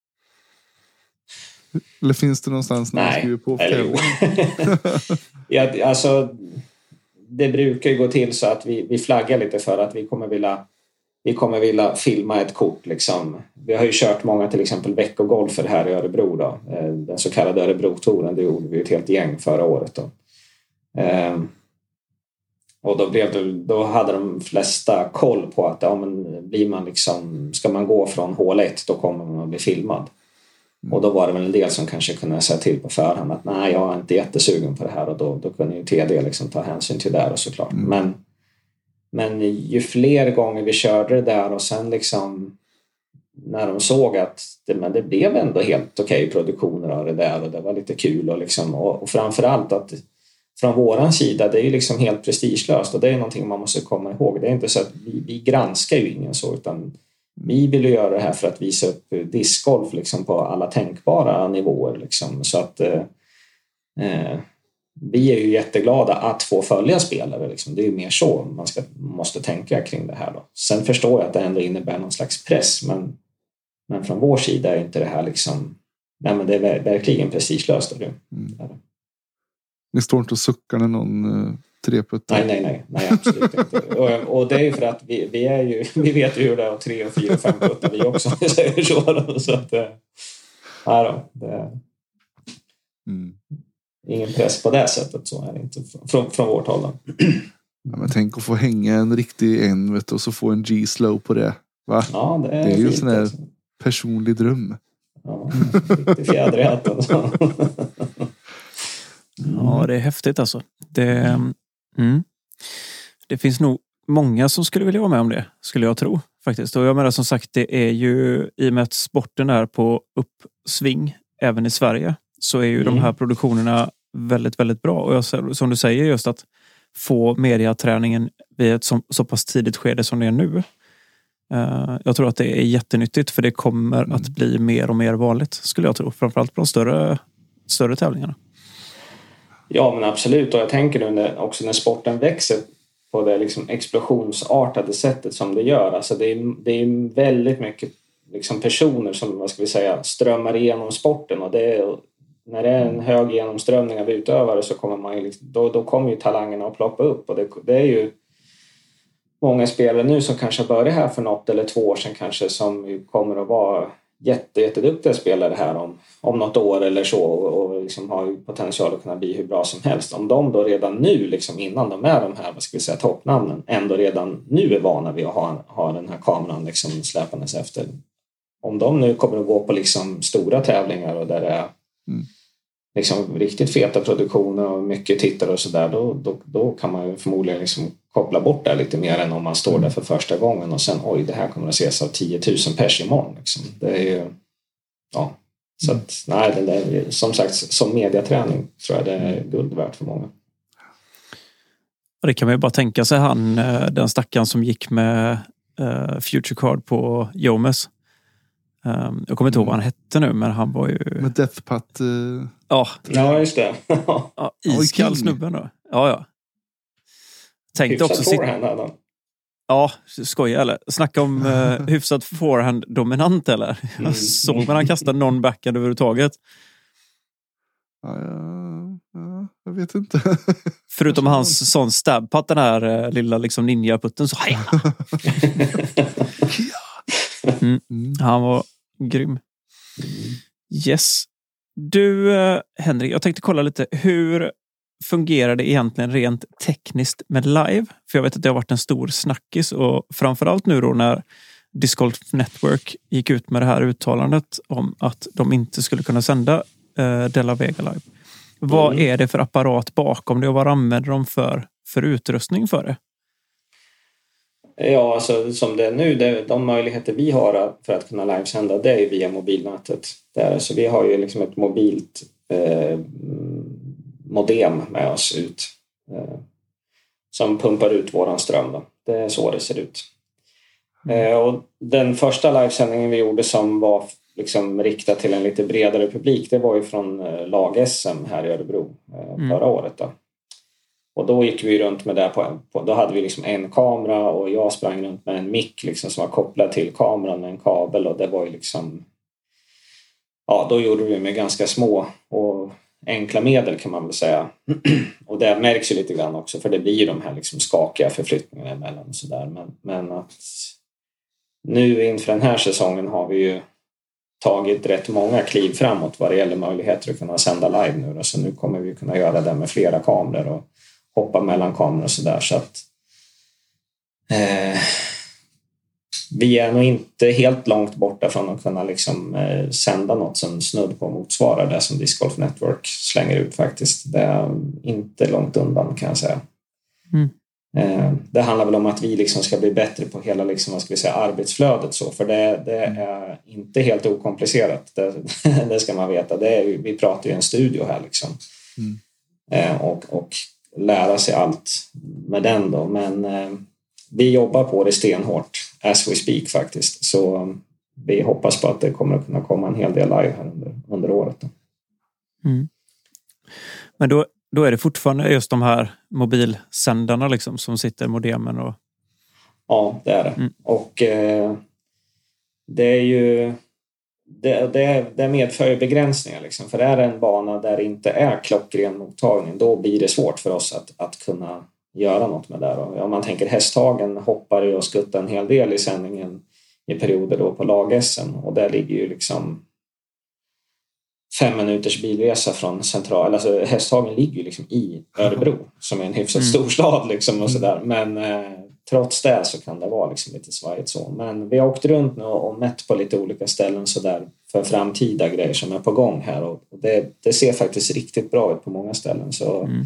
Eller finns det någonstans när man skriver på för ja, alltså det brukar ju gå till så att vi, vi flaggar lite för att vi kommer vilja Vi kommer vilja filma ett kort liksom. Vi har ju kört många till exempel veckogolfer här i Örebro då. Den så kallade Örebro-touren, det gjorde vi ett helt gäng förra året då. Ehm, och då, blev det, då hade de flesta koll på att ja, men blir man liksom, ska man gå från hål ett, då kommer man att bli filmad. Mm. Och då var det väl en del som kanske kunde säga till på förhand att nej, jag är inte jättesugen på det här. Och då, då kunde ju T D liksom ta hänsyn till det där och såklart. Mm. Men Men ju fler gånger vi körde det där och sen liksom när de såg att det, men det blev ändå helt okej produktioner av det där och det var lite kul och, liksom, och, och framförallt att från våran sida, det är ju liksom helt prestigelöst och det är någonting man måste komma ihåg. Det är inte så att vi, vi granskar ju ingen så, utan vi vill ju göra det här för att visa upp discgolf liksom på alla tänkbara nivåer liksom, så att eh, eh, vi är ju jätteglada att få följa spelare. Liksom. Det är ju mer så man ska, måste tänka kring det här. Då. Sen förstår jag att det ändå innebär någon slags press. Men, men från vår sida är inte det här liksom... Nej, men det är verkligen prestigelöst. Mm. Ni står inte och suckar när någon uh, treputtar? Nej, nej, nej, nej. Absolut inte. Och, och det är ju för att vi, vi, är ju, vi vet ju hur det är att tre, fyra, fem puttar vi också. Säger så, då. Så att... Ja, då, det... Mm. Ingen press på det sättet, så är det inte från, från vårt håll. Ja, men tänk att få hänga en riktig en, vet du, och så få en G-slow på det. Va? Ja, det är, det är ju en fint, sån här alltså. Personlig dröm. Ja, riktig fjäder i hatten. Ja, det är häftigt alltså. Det, mm. det finns nog många som skulle vilja vara med om det, skulle jag tro faktiskt. Och jag menar som sagt, det är ju i och med att sporten är på uppsving även i Sverige, så är ju mm. de här produktionerna väldigt, väldigt bra. Och jag, som du säger, just att få mediaträningen vid ett så, så pass tidigt skede som det är nu. Uh, jag tror att det är jättenyttigt, för det kommer mm. att bli mer och mer vanligt, skulle jag tro. Framförallt på de större, större tävlingarna. Ja, men absolut. Och jag tänker nu också när sporten växer på det liksom explosionsartade sättet som det gör. Alltså det är, det är väldigt mycket liksom personer som, vad ska vi säga, strömmar igenom sporten. Och det är, när det är en hög genomströmning av utövare, så kommer man ju liksom, då, då kommer ju talangerna att ploppa upp. Och det, det är ju många spelare nu som kanske började här för något eller två år sedan kanske, som kommer att vara jätte, jätteduktiga spelare här om, om något år eller så, och, och liksom har potential att kunna bli hur bra som helst. Om de då redan nu, liksom innan de är de här, vad ska vi säga, toppnamnen, ändå redan nu är vana vid att ha, ha den här kameran liksom släpandes efter. Om de nu kommer att gå på liksom stora tävlingar och där det är mm. liksom riktigt feta produktioner och mycket tittare och sådär, då, då, då kan man ju förmodligen liksom koppla bort det lite mer än om man står där för första gången och sen oj, det här kommer att ses av tio tusen pers imorgon liksom. Det är ju ja, så att nej, det där, som sagt, som mediaträning tror jag det är guld värt för många. Och det kan man ju bara tänka sig, han, den stackaren som gick med uh, Future Card på Jomes. Um, jag kommer inte ihåg vad han hette nu, men han var ju... Med Deathpat... Uh... Ja. ja, just det. ja, iskall snubben då. Ja, ja. Tänkte också... Hyfsat forehand hade han. Ja, skoja eller? Snacka om uh, hyfsat forehand-dominant eller? Mm. Jag såg man han kastade någon backhand överhuvudtaget. Ja, ja, ja, jag vet inte. Förutom hans sån stab-putt, den här uh, lilla liksom ninja-putten, så heja! Mm. Mm. Han var grym. Yes. Du, uh, Henrik, jag tänkte kolla lite. Hur fungerar det egentligen rent tekniskt med live? För jag vet att det har varit en stor snackis, och framförallt nu då när Disc Golf Network gick ut med det här uttalandet om att de inte skulle kunna sända uh, De La Vega live. Vad mm. är det för apparat bakom det och vad använder de för, för utrustning för det? Ja, alltså som det är nu, det, de möjligheter vi har för att kunna livesända, det är ju via mobilnätet. Där, så vi har ju liksom ett mobilt eh, modem med oss ut eh, som pumpar ut våran ström då. Det är så det ser ut. Eh, och den första livesändningen vi gjorde som var liksom riktad till en lite bredare publik, det var ju från eh, lag-S M här i Örebro eh, mm. förra året då. Och då gick vi runt med det på, på då hade vi liksom en kamera och jag sprang runt med en mick liksom som var kopplad till kameran med en kabel, och det var ju liksom ja, då gjorde vi med ganska små och enkla medel kan man väl säga. Och det märks ju lite grann också, för det blir ju de här liksom skakiga förflyttningarna emellan och sådär. Men, men att nu inför den här säsongen har vi ju tagit rätt många kliv framåt vad det gäller möjligheter att kunna sända live nu. Så nu kommer vi kunna göra det med flera kameror och hoppa mellan kameror och sådär. Så att eh, vi är nog inte helt långt borta från att kunna liksom, eh, sända något som snudd på motsvarar det som Disc Golf Network slänger ut faktiskt. Det är inte långt undan kan jag säga. Mm. Eh, det handlar väl om att vi liksom ska bli bättre på hela liksom, vad ska vi säga, arbetsflödet så, för det, det är inte helt okomplicerat, det, det ska man veta. Det är, vi pratar ju i en studio här liksom. Mm. Eh, och, och lära sig allt med den då, men eh, vi jobbar på det stenhårt as we speak faktiskt, så vi hoppas på att det kommer att kunna komma en hel del live här under, under året då. Mm. Men då, då är det fortfarande just de här mobilsändarna liksom som sitter i modemen och... Ja, det är det. Mm. Och eh, det är ju det, det, det medför ju begränsningar liksom, för det är en bana där det inte är klockren mottagning, då blir det svårt för oss att, att kunna göra något med det. Om man tänker Hästhagen hoppar ju och skuttar en hel del i sändningen i perioder då på lag-S M, och där ligger ju liksom fem minuters bilresa från central, alltså Hästhagen ligger ju liksom i Örebro som är en hyfsat stor stad liksom och sådär, men eh, trots det så kan det vara liksom lite svajigt så. Men vi har åkt runt nu och mätt på lite olika ställen så där för framtida grejer som är på gång här, och det, det ser faktiskt riktigt bra ut på många ställen. Så mm.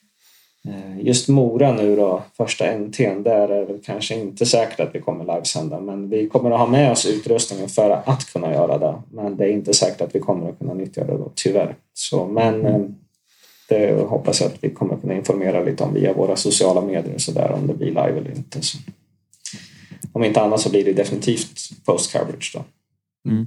just Mora nu då, första N T:n, där är det kanske inte säkert att vi kommer livesända, men vi kommer att ha med oss utrustningen för att kunna göra det, men det är inte säkert att vi kommer att kunna nyttja det då, tyvärr. Så, men mm. det hoppas jag att vi kommer att kunna informera lite om via våra sociala medier och sådär, om det blir live eller inte. Så om inte annat så blir det definitivt post-coverage då. Mm.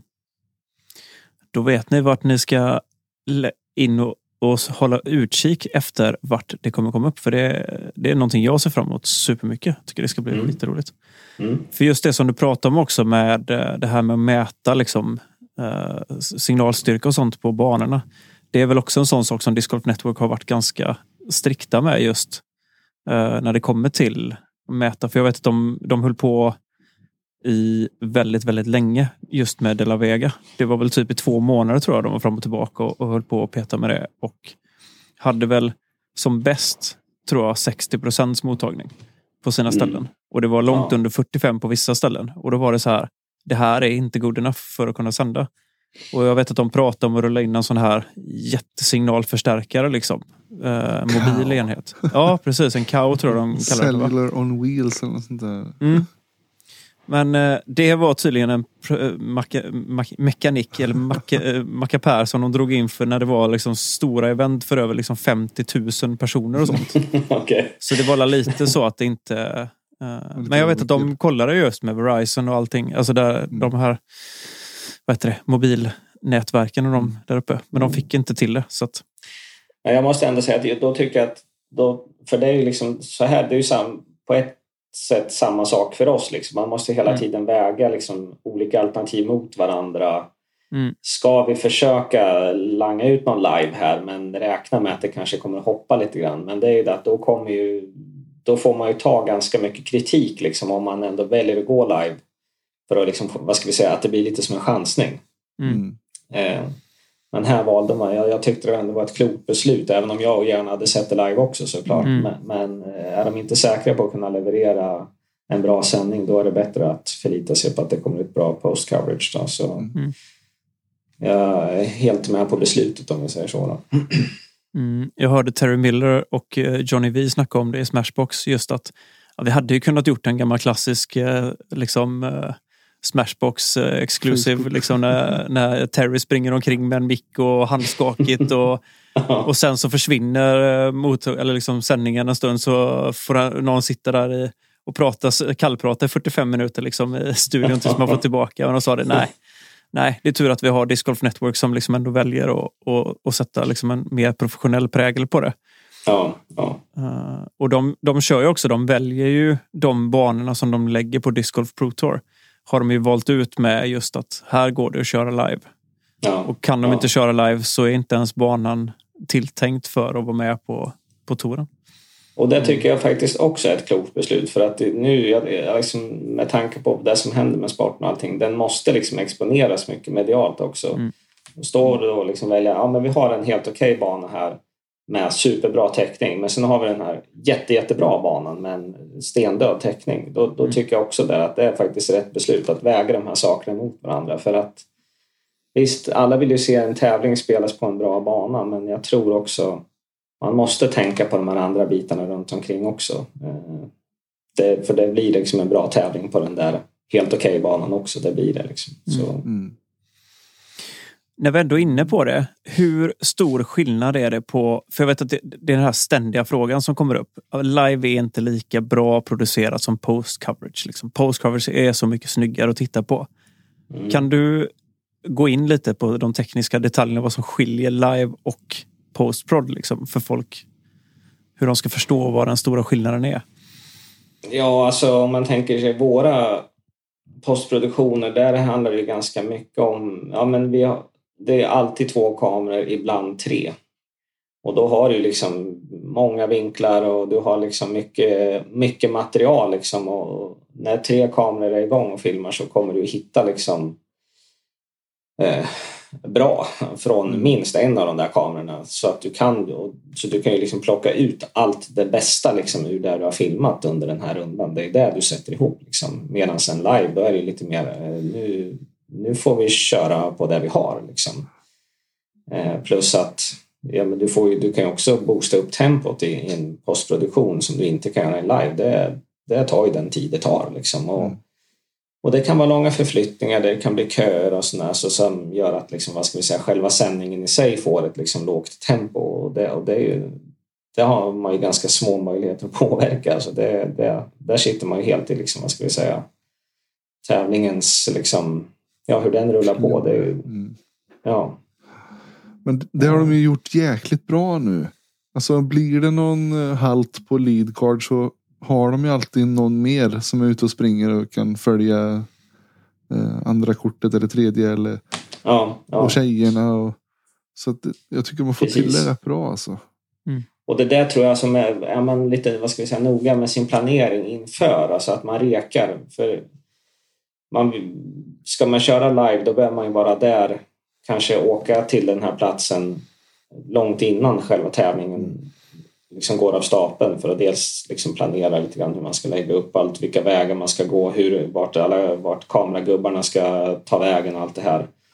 Då vet ni vart ni ska in och, och hålla utkik efter vart det kommer komma upp. För det, det är någonting jag ser fram emot supermycket. Jag tycker det ska bli mm. lite roligt. Mm. För just det som du pratar om också med det här med att mäta liksom, eh, signalstyrka och sånt på banorna. Det är väl också en sån sak som Disc Golf Network har varit ganska strikta med just eh, när det kommer till att mäta. För jag vet att de, de höll på i väldigt, väldigt länge just med De La Vega. Det var väl typ i två månader tror jag de var fram och tillbaka och, och höll på att peta med det. Och hade väl som bäst, tror jag, sextio procent mottagning på sina ställen. Mm. Och det var långt ja. under fyrtiofem på vissa ställen. Och då var det så här, det här är inte god enough för att kunna sända. Och jag vet att de pratar om att rulla in en sån här jättesignalförstärkare liksom. Eh, mobil enhet. Ja, precis. En C A O tror jag de kallar det. Cellular on wheels eller något sånt där. Mm. Men eh, det var tydligen en pr- maka- mak- mekanik eller maka- makapär som de drog in för när det var liksom stora event för över liksom femtio tusen personer och sånt. Okay. Så det var lite så att det inte... Eh, men jag vet att de kollade just med Verizon och allting. Alltså där, mm. de här vad heter det, mobilnätverken och de där uppe. Men de fick inte till det. Så att... Jag måste ändå säga att då tycker jag att... Då, för det är ju liksom så här, det är ju sam, på ett sätt samma sak för oss. Liksom. Man måste hela mm. tiden väga liksom, olika alternativ mot varandra. Mm. Ska vi försöka langa ut någon live här men räkna med att det kanske kommer att hoppa lite grann. Men det är ju det att då kommer ju... Då får man ju ta ganska mycket kritik liksom, om man ändå väljer att gå live. För att liksom, vad ska vi säga, att det blir lite som en chansning. Mm. Eh, men här valde man, jag, jag tyckte det ändå var ett klokt beslut. Även om jag gärna hade sett det live också såklart. Mm. Men, men är de inte säkra på att kunna leverera en bra sändning, då är det bättre att förlita sig på att det kommer ut bra post-coverage. Då. Så mm. jag är helt med på beslutet om vi säger så då. Mm, jag hörde Terry Miller och Johnny V snacka om det i Smashbox. Just att ja, vi hade ju kunnat gjort en gammal klassisk liksom, Smashbox exclusive liksom, när, när Terry springer omkring med en mick och handskakigt och, och sen så försvinner mot, eller liksom, sändningen en stund så får någon sitta där i, och prata, kallprata i fyrtiofem minuter liksom, i studion tills man får tillbaka. Och de sa det, nej. Nej, det är tur att vi har Disc Golf Network som liksom ändå väljer att och, och sätta liksom en mer professionell prägel på det. Ja, ja. Uh, och de, de kör ju också, de väljer ju de banorna som de lägger på Disc Golf Pro Tour. Har de ju valt ut med just att här går det att köra live. Ja, och kan de ja. inte köra live så är inte ens banan tilltänkt för att vara med på, på touren. Och det tycker jag faktiskt också är ett klokt beslut. För att nu, jag, liksom, med tanke på det som händer med sporten och allting, den måste liksom exponeras mycket medialt också. Mm. Och står det då liksom välja, ja men vi har en helt okej okay bana här med superbra täckning. Men sen har vi den här jätte, jättebra banan med en stendöd täckning. Då, då mm. tycker jag också där att det är faktiskt rätt beslut att väga de här sakerna mot varandra. För att visst, alla vill ju se en tävling spelas på en bra bana. Men jag tror också man måste tänka på de här andra bitarna runt omkring också. Det, för det blir liksom en bra tävling på den där helt okej okay banan också. Det blir det liksom. Så. Mm. När vi ändå är inne på det, hur stor skillnad är det på, för jag vet att det, det är den här ständiga frågan som kommer upp. Live är inte lika bra producerat som post-coverage. Liksom. Post-coverage är så mycket snyggare att titta på. Mm. Kan du gå in lite på de tekniska detaljerna, vad som skiljer live och post-prod liksom, för folk? Hur de ska förstå vad den stora skillnaden är? Ja, alltså om man tänker sig våra postproduktioner, där handlar det ganska mycket om, ja men vi har, det är alltid två kameror, ibland tre. Och då har du liksom många vinklar och du har liksom mycket, mycket material liksom, och när tre kameror är igång och filmar så kommer du hitta liksom eh, bra från minst en av de där kamerorna, så att du kan, så du kan ju liksom plocka ut allt det bästa liksom ur där du har filmat under den här rundan. Det är det du sätter ihop liksom. Medan en live, då är det lite mer nu, nu får vi köra på det vi har liksom. Eh, plus att ja, men du, får ju, du kan ju också boosta upp tempot i, i en postproduktion som du inte kan göra i live. Det, det tar ju den tid det tar liksom. Och, mm. och det kan vara långa förflyttningar, det kan bli köer och sådär, så som gör att liksom, vad ska vi säga, själva sändningen i sig får ett liksom lågt tempo, och det, och det är ju, det har man ju ganska små möjligheter att påverka. Alltså det, det, där sitter man ju helt i liksom, vad ska vi säga, tävlingens liksom, ja, hur den rullar på. Det är ju, ja. Men det har de ju gjort jäkligt bra nu. Alltså blir det någon halt på lead card så har de ju alltid någon mer som är ute och springer och kan följa eh, andra kortet eller tredje eller ja, ja. och tjejerna. Och, så att jag tycker man får Precis. till det rätt bra alltså. Mm. Och det där tror jag som är, är man lite, vad ska vi säga, noga med sin planering inför, alltså att man rekar. För man, ska man köra live, då behöver man ju vara där, kanske åka till den här platsen långt innan själva tävlingen liksom går av stapeln, för att dels liksom planera lite grann hur man ska lägga upp allt, vilka vägar man ska gå, hur, vart, alla, vart kameragubbarna ska ta vägen och allt det här.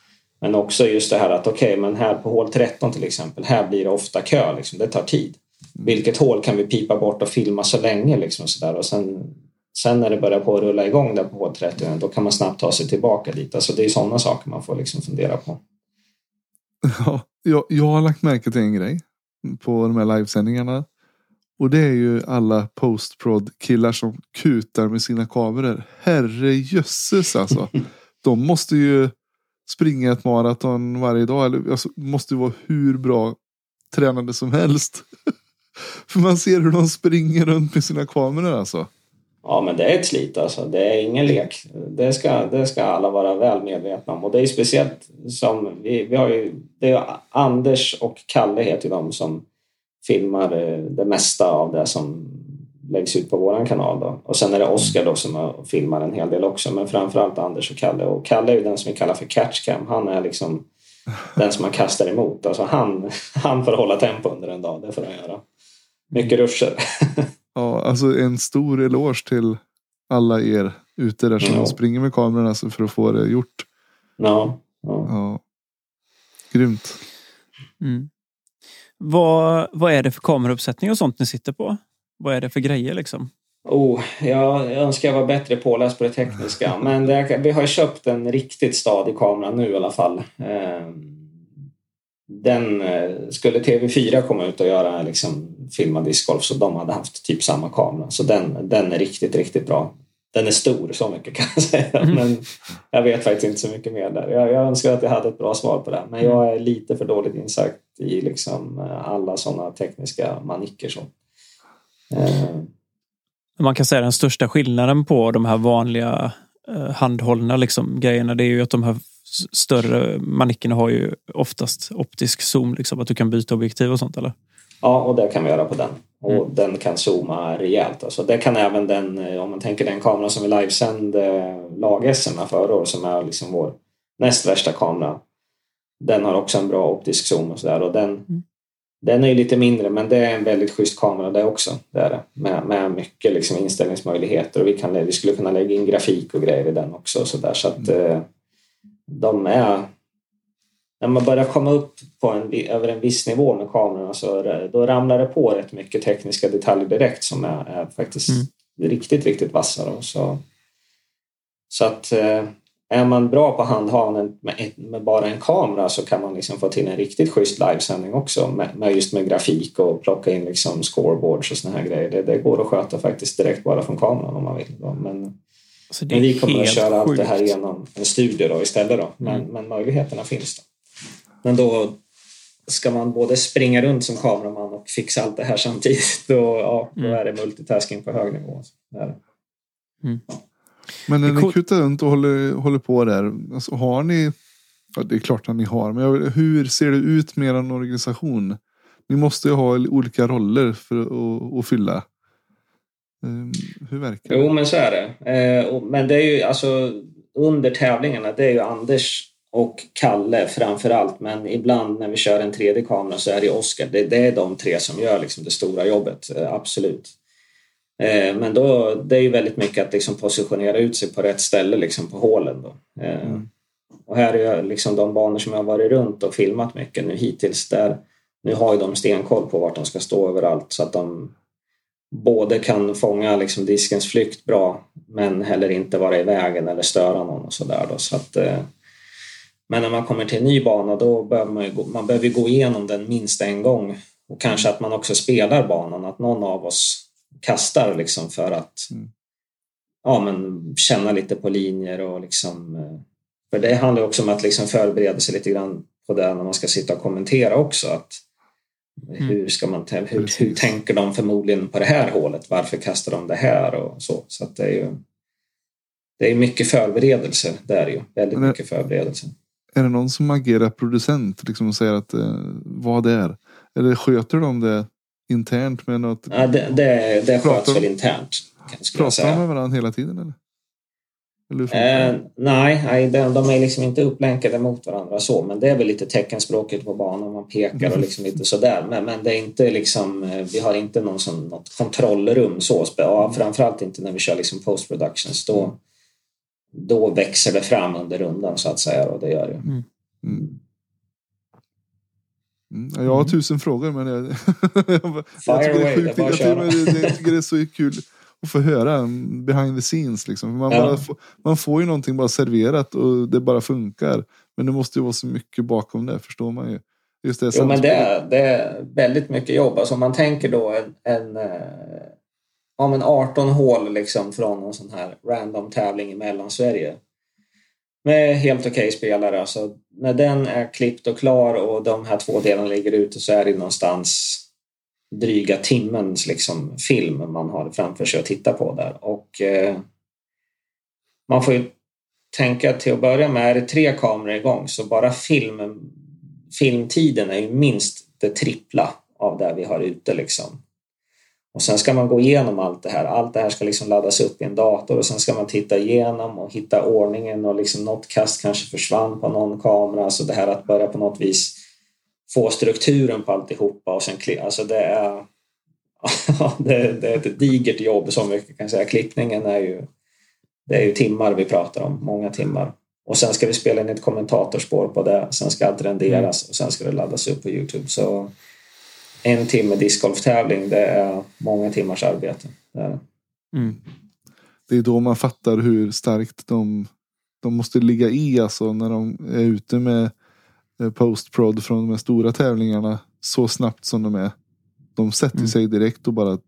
Men också just det här att okej, okay, men här på hål tretton till exempel, här blir det ofta kö liksom, det tar tid. Vilket hål kan vi pipa bort och filma så länge liksom sådär, och sen sen när det börjar på att rulla igång där på hål trettio, då kan man snabbt ta sig tillbaka dit. Alltså det är sådana saker man får liksom fundera på. Ja, jag, jag har lagt märke till en grej på de här livesändningarna. Och det är ju alla post-prod killar som kutar med sina kameror. Herre jösses alltså. De måste ju springa ett maraton varje dag. Eller alltså, måste ju vara hur bra tränade som helst. För man ser hur de springer runt med sina kameror alltså. Ja, men det är ett slit alltså. Det är ingen lek. Det ska, det ska alla vara väl medvetna om. Och det är speciellt som vi, vi har ju, det är Anders och Kalle heter de som filmar det mesta av det som läggs ut på våran kanal då. Och sen är det Oskar då som filmar en hel del också. Men framförallt Anders och Kalle. Och Kalle är ju den som vi kallar för catchcam. Han är liksom den som man kastar emot. Alltså han, han får hålla tempo under en dag. Det får han göra. Mycket ruscher. Ja, alltså en stor eloge till alla er ute där som ja. springer med kameran alltså för att få det gjort. Ja. Ja. ja. Grymt. Mm. Vad, vad är det för kamerauppsättning och sånt ni sitter på? Vad är det för grejer liksom? Oh, jag önskar jag var bättre påläst på det tekniska. Men det, vi har köpt en riktigt stadig kamera nu i alla fall. Den skulle T V fyra komma ut och göra liksom, filma discgolf, så de hade haft typ samma kamera. Så den, den är riktigt, riktigt bra. Den är stor, så mycket kan jag säga. Mm. Men jag vet faktiskt inte så mycket mer där. Jag, jag önskar att jag hade ett bra svar på det. Men jag är lite för dåligt insatt i liksom alla sådana tekniska manicker. Så. Eh. Man kan säga den största skillnaden på de här vanliga eh, handhållna liksom, grejerna, det är ju att de här större manickerna har ju oftast optisk zoom, liksom, att du kan byta objektiv och sånt, eller? Ja, och det kan vi göra på den. Och mm. den kan zooma rejält. Alltså, det kan även den, om man tänker den kamera som vi livesände lag-S M förra år, som är liksom vår näst värsta kamera. Den har också en bra optisk zoom och sådär. Och den, mm. den är ju lite mindre, men det är en väldigt schysst kamera det också. Det är det. Med, med mycket liksom inställningsmöjligheter. Och vi, kan, vi skulle kunna lägga in grafik och grejer i den också. Så, där, så att mm. de är... När man börjar komma upp på en, över en viss nivå med kamerorna, så då ramlar det på rätt mycket tekniska detaljer direkt som är, är faktiskt mm. riktigt, riktigt vassa. Då. Så, så att är man bra på handhavandet med, med bara en kamera, så kan man liksom få till en riktigt schysst livesändning också med, med just med grafik och plocka in liksom scoreboards och såna här grejer. Det, det går att sköta faktiskt direkt bara från kameran om man vill. Då. Men, men vi kommer att köra allt det här genom en studio då istället. Då. Men, mm. men möjligheterna finns då. Men då ska man både springa runt som kameraman och fixa allt det här samtidigt. Då, ja, då är det multitasking på hög nivå. Det är det. Mm. Men när ni kutar runt och håller, håller på där, alltså, har ni, ja, det är klart att ni har, men jag, hur ser det ut med en organisation? Ni måste ju ha olika roller för att, att fylla. Um, hur verkar det? Jo, men så är det. Eh, och, men det är ju alltså under tävlingarna, det är ju Anders och Kalle framförallt, men ibland när vi kör en tredje kamera så är det Oskar. Det, det är de tre som gör liksom det stora jobbet, eh, absolut. Eh, men då, det är ju väldigt mycket att liksom positionera ut sig på rätt ställe liksom på hålen då. Eh, mm. Och här är liksom de banor som jag har varit runt och filmat mycket nu hittills, där nu har ju de stenkoll på vart de ska stå överallt, så att de både kan fånga liksom diskens flykt bra, men heller inte vara i vägen eller störa någon och sådär då. Så att, eh, men när man kommer till en ny bana, då behöver man, ju gå, man behöver gå igenom den minst en gång, och kanske att man också spelar banan, att någon av oss kastar liksom för att mm. ja, men känna lite på linjer och liksom, för det handlar också om att liksom förbereda sig lite grann på det när man ska sitta och kommentera också, att mm. hur ska man hur, hur tänker de förmodligen på det här hålet, varför kastar de det här och så, så att det är ju det är mycket förberedelser, det är ju väldigt det, mycket förberedelser. Är det någon som agerar producent liksom och säger att eh, vad det är, eller sköter de det internt med något? Ja, det, det, det sköts väl internt. Pratar de med varandra hela tiden eller? eller eh, nej, nej de, de är liksom inte upplänkade mot varandra så, men det är väl lite teckenspråket på banan, man pekar och liksom lite sådär, men, men det är inte liksom, vi har inte någon som, något kontrollrum så, ja, framförallt inte när vi kör liksom post-productions, då, då växer det fram under rundan så att säga, och det gör det. Mm. Mm. Mm. Jag har tusen frågor, men jag, jag tycker det är sjukt. Jag, tycker, jag tycker det är så kul att få höra behind the scenes. Liksom. Man, ja. bara får, man får ju någonting bara serverat och det bara funkar. Men det måste ju vara så mycket bakom det, förstår man ju. Just det, jo, men det är, det är väldigt mycket jobb. Alltså om man tänker då en, en, om en arton hål liksom från en sån här random tävling i Mellansverige. Med helt okej okay spelare. Alltså, när den är klippt och klar och de här två delarna ligger ute, så är det någonstans dryga timmens liksom, film man har framför sig att titta på där. Och eh, man får ju tänka till att börja med, är det tre kameror igång, så bara film, filmtiden är ju minst det trippla av det vi har ute liksom. Och sen ska man gå igenom allt det här. Allt det här ska liksom laddas upp i en dator och sen ska man titta igenom och hitta ordningen, och liksom något kast kanske försvann på någon kamera. Alltså det här att börja på något vis få strukturen på alltihopa och sen alltså det är det, det är ett digert jobb, som vi kan säga. Klippningen är ju det är ju timmar vi pratar om, många timmar. Och sen ska vi spela in ett kommentatorspår på det, sen ska allt renderas och sen ska det laddas upp på YouTube. Så en timme discgolftävling, det är många timmars arbete. Det är, mm. det är då man fattar hur starkt de, de måste ligga i, alltså, när de är ute med post-prod från de här stora tävlingarna så snabbt som de är. De sätter mm. sig direkt och bara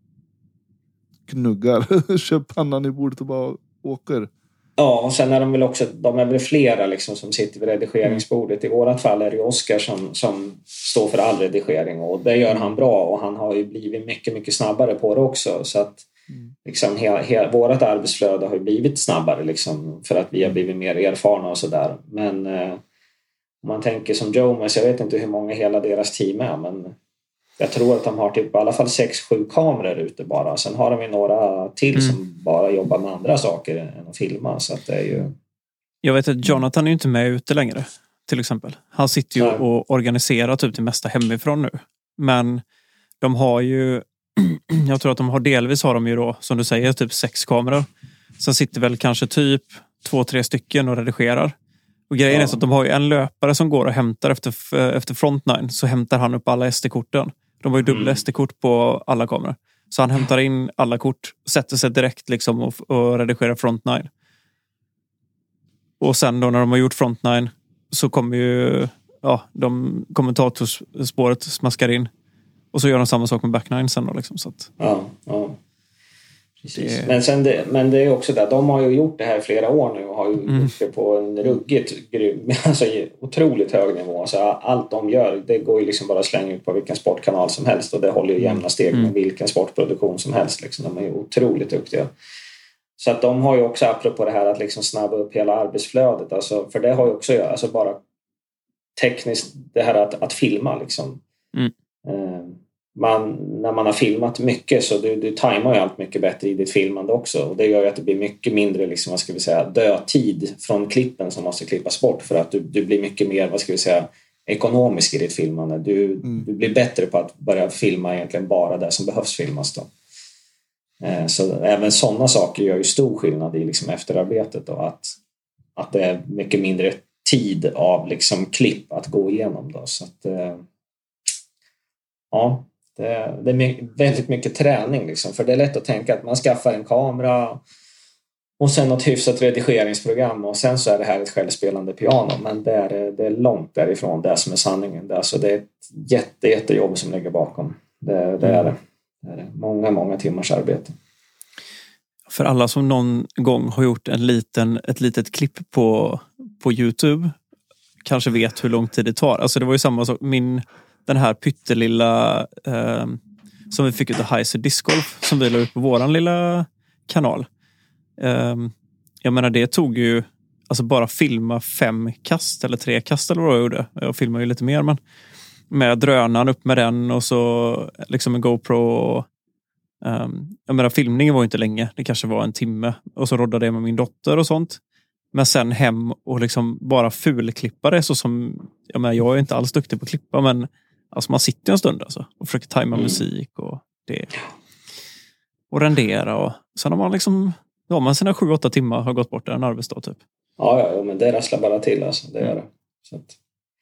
knuggar, kör pannan i bordet och bara åker. Ja, och sen är de väl också, de är väl flera liksom som sitter vid redigeringsbordet. I vårat fall är det Oskar som, som står för all redigering, och det gör han bra, och han har ju blivit mycket, mycket snabbare på det också. Så att liksom, he, he, vårat arbetsflöde har ju blivit snabbare liksom, för att vi har blivit mer erfarna och sådär. Men eh, om man tänker som Jomas, jag vet inte hur många hela deras team är, men jag tror att de har typ i alla fall sex sju kameror ute bara. Sen har de ju några till mm. som bara jobbar med andra saker än att filma. Så att det är ju... Jag vet att Jonathan är ju inte med ute längre, till exempel. Han sitter ju Nej. och organiserar typ det mesta hemifrån nu. Men de har ju, jag tror att de har delvis har de ju då, som du säger, typ sex kameror. Sen sitter väl kanske typ två, tre stycken och redigerar. Och grejen ja. är så att de har ju en löpare som går och hämtar efter, efter Frontnine, så hämtar han upp alla S D-korten. De har ju dubbla mm. S D-kort på alla kameror. Så han hämtar in alla kort, sätter sig direkt liksom och, och redigerar Frontnine. Och sen då när de har gjort Frontnine så kommer ju ja, de kommentatorspåret smaskar in. Och så gör de samma sak med Backnine sen då liksom. Så att, ja, ja. Precis. Det... Men, sen det, men det är också det, de har ju gjort det här i flera år nu och har ju mm. gjort det på en ruggigt grym, alltså otroligt hög nivå. Så allt de gör, det går ju liksom bara att slänga ut på vilken sportkanal som helst, och det håller ju jämna steg med mm. vilken sportproduktion som helst. Liksom. De är ju otroligt duktiga. Så att de har ju också, apropå det här att liksom snabba upp hela arbetsflödet, alltså, för det har ju också, alltså bara tekniskt, det här att, att filma liksom. Mm. Eh, Man, när man har filmat mycket så du, du tajmar ju allt mycket bättre i ditt filmande också, och det gör ju att det blir mycket mindre liksom, vad ska vi säga, dödtid från klippen som måste klippas bort, för att du, du blir mycket mer, vad ska vi säga, ekonomisk i ditt filmande. Du, mm. du blir bättre på att börja filma egentligen bara det som behövs filmas då. Eh, så även sådana saker gör ju stor skillnad i liksom, efterarbetet, och att, att det är mycket mindre tid av liksom, klipp att gå igenom då. Så att eh, ja, Det, det är mycket, väldigt mycket träning liksom, för det är lätt att tänka att man skaffar en kamera och sen något hyfsat redigeringsprogram och sen så är det här ett självspelande piano, men det är, det är långt därifrån det som är sanningen. Det är, alltså, det är ett jätte, jättejobb som ligger bakom. Det, det, är det. det är det. Många, många timmars arbete. För alla som någon gång har gjort en liten, ett litet klipp på, på YouTube kanske vet hur lång tid det tar. Alltså det var ju samma sak, min den här pyttelilla eh, som vi fick ut av Heiser Discgolf som vi la ut på våran lilla kanal. Eh, jag menar det tog ju alltså bara filma fem kast eller tre kast eller vad jag gjorde. Jag filmade ju lite mer, men med drönaren upp med den och så liksom en GoPro. Eh, jag menar filmningen var ju inte länge, det kanske var en timme, och så roddade jag med min dotter och sånt. Men sen hem och liksom bara fulklippa det, så som jag menar, jag är inte alls duktig på att klippa, men alltså man sitter en stund alltså, och försöker tajma mm. musik och det och rendera, och sen har man liksom ja, man sina sju åtta timmar har gått bort en arbetsdag typ. Ja, ja, men det rasslar bara till alltså, det gör det. Så att...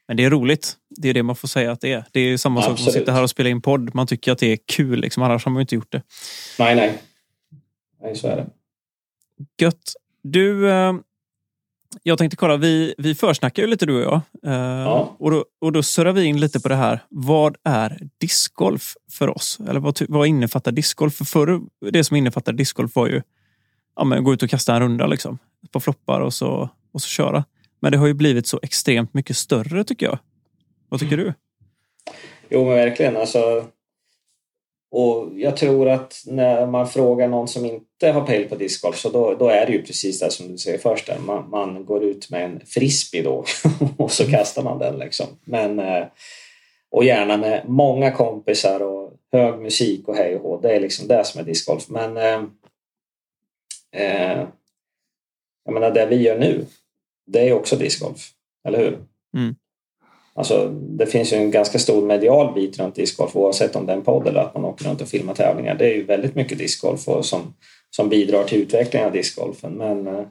Men det är roligt. Det är det man får säga att det är. Det är ju samma sak som att sitta här och spela in podd. Man tycker att det är kul. Liksom. Annars har man ju inte gjort det. Nej, nej. Nej, så är det. Gött. Du, eh, jag tänkte kolla. Vi, vi försnackar ju lite du och jag. Eh, ja. och, då, och då surrar vi in lite på det här. Vad är discgolf för oss? Eller vad, vad innefattar discgolf? För förr, det som innefattar discgolf var ju ja, men gå ut och kasta en runda liksom. På floppar och så, och så köra. Men det har ju blivit så extremt mycket större tycker jag. Vad tycker du? Jo men verkligen. Alltså, och jag tror att när man frågar någon som inte har pejl på discgolf så då, då är det ju precis det som du säger först. Där. Man, man går ut med en frisbee då och så kastar man den liksom. Men, och gärna med många kompisar och hög musik och hej och hå. Det är liksom det som är discgolf. Men eh, eh, jag menar det vi gör nu, det är också discgolf, eller hur? Mm. Alltså, det finns ju en ganska stor medial bit runt discgolf oavsett om det är en podd eller att man åker runt och filmar tävlingar. Det är ju väldigt mycket discgolf och som, som bidrar till utvecklingen av discgolfen. Men eh,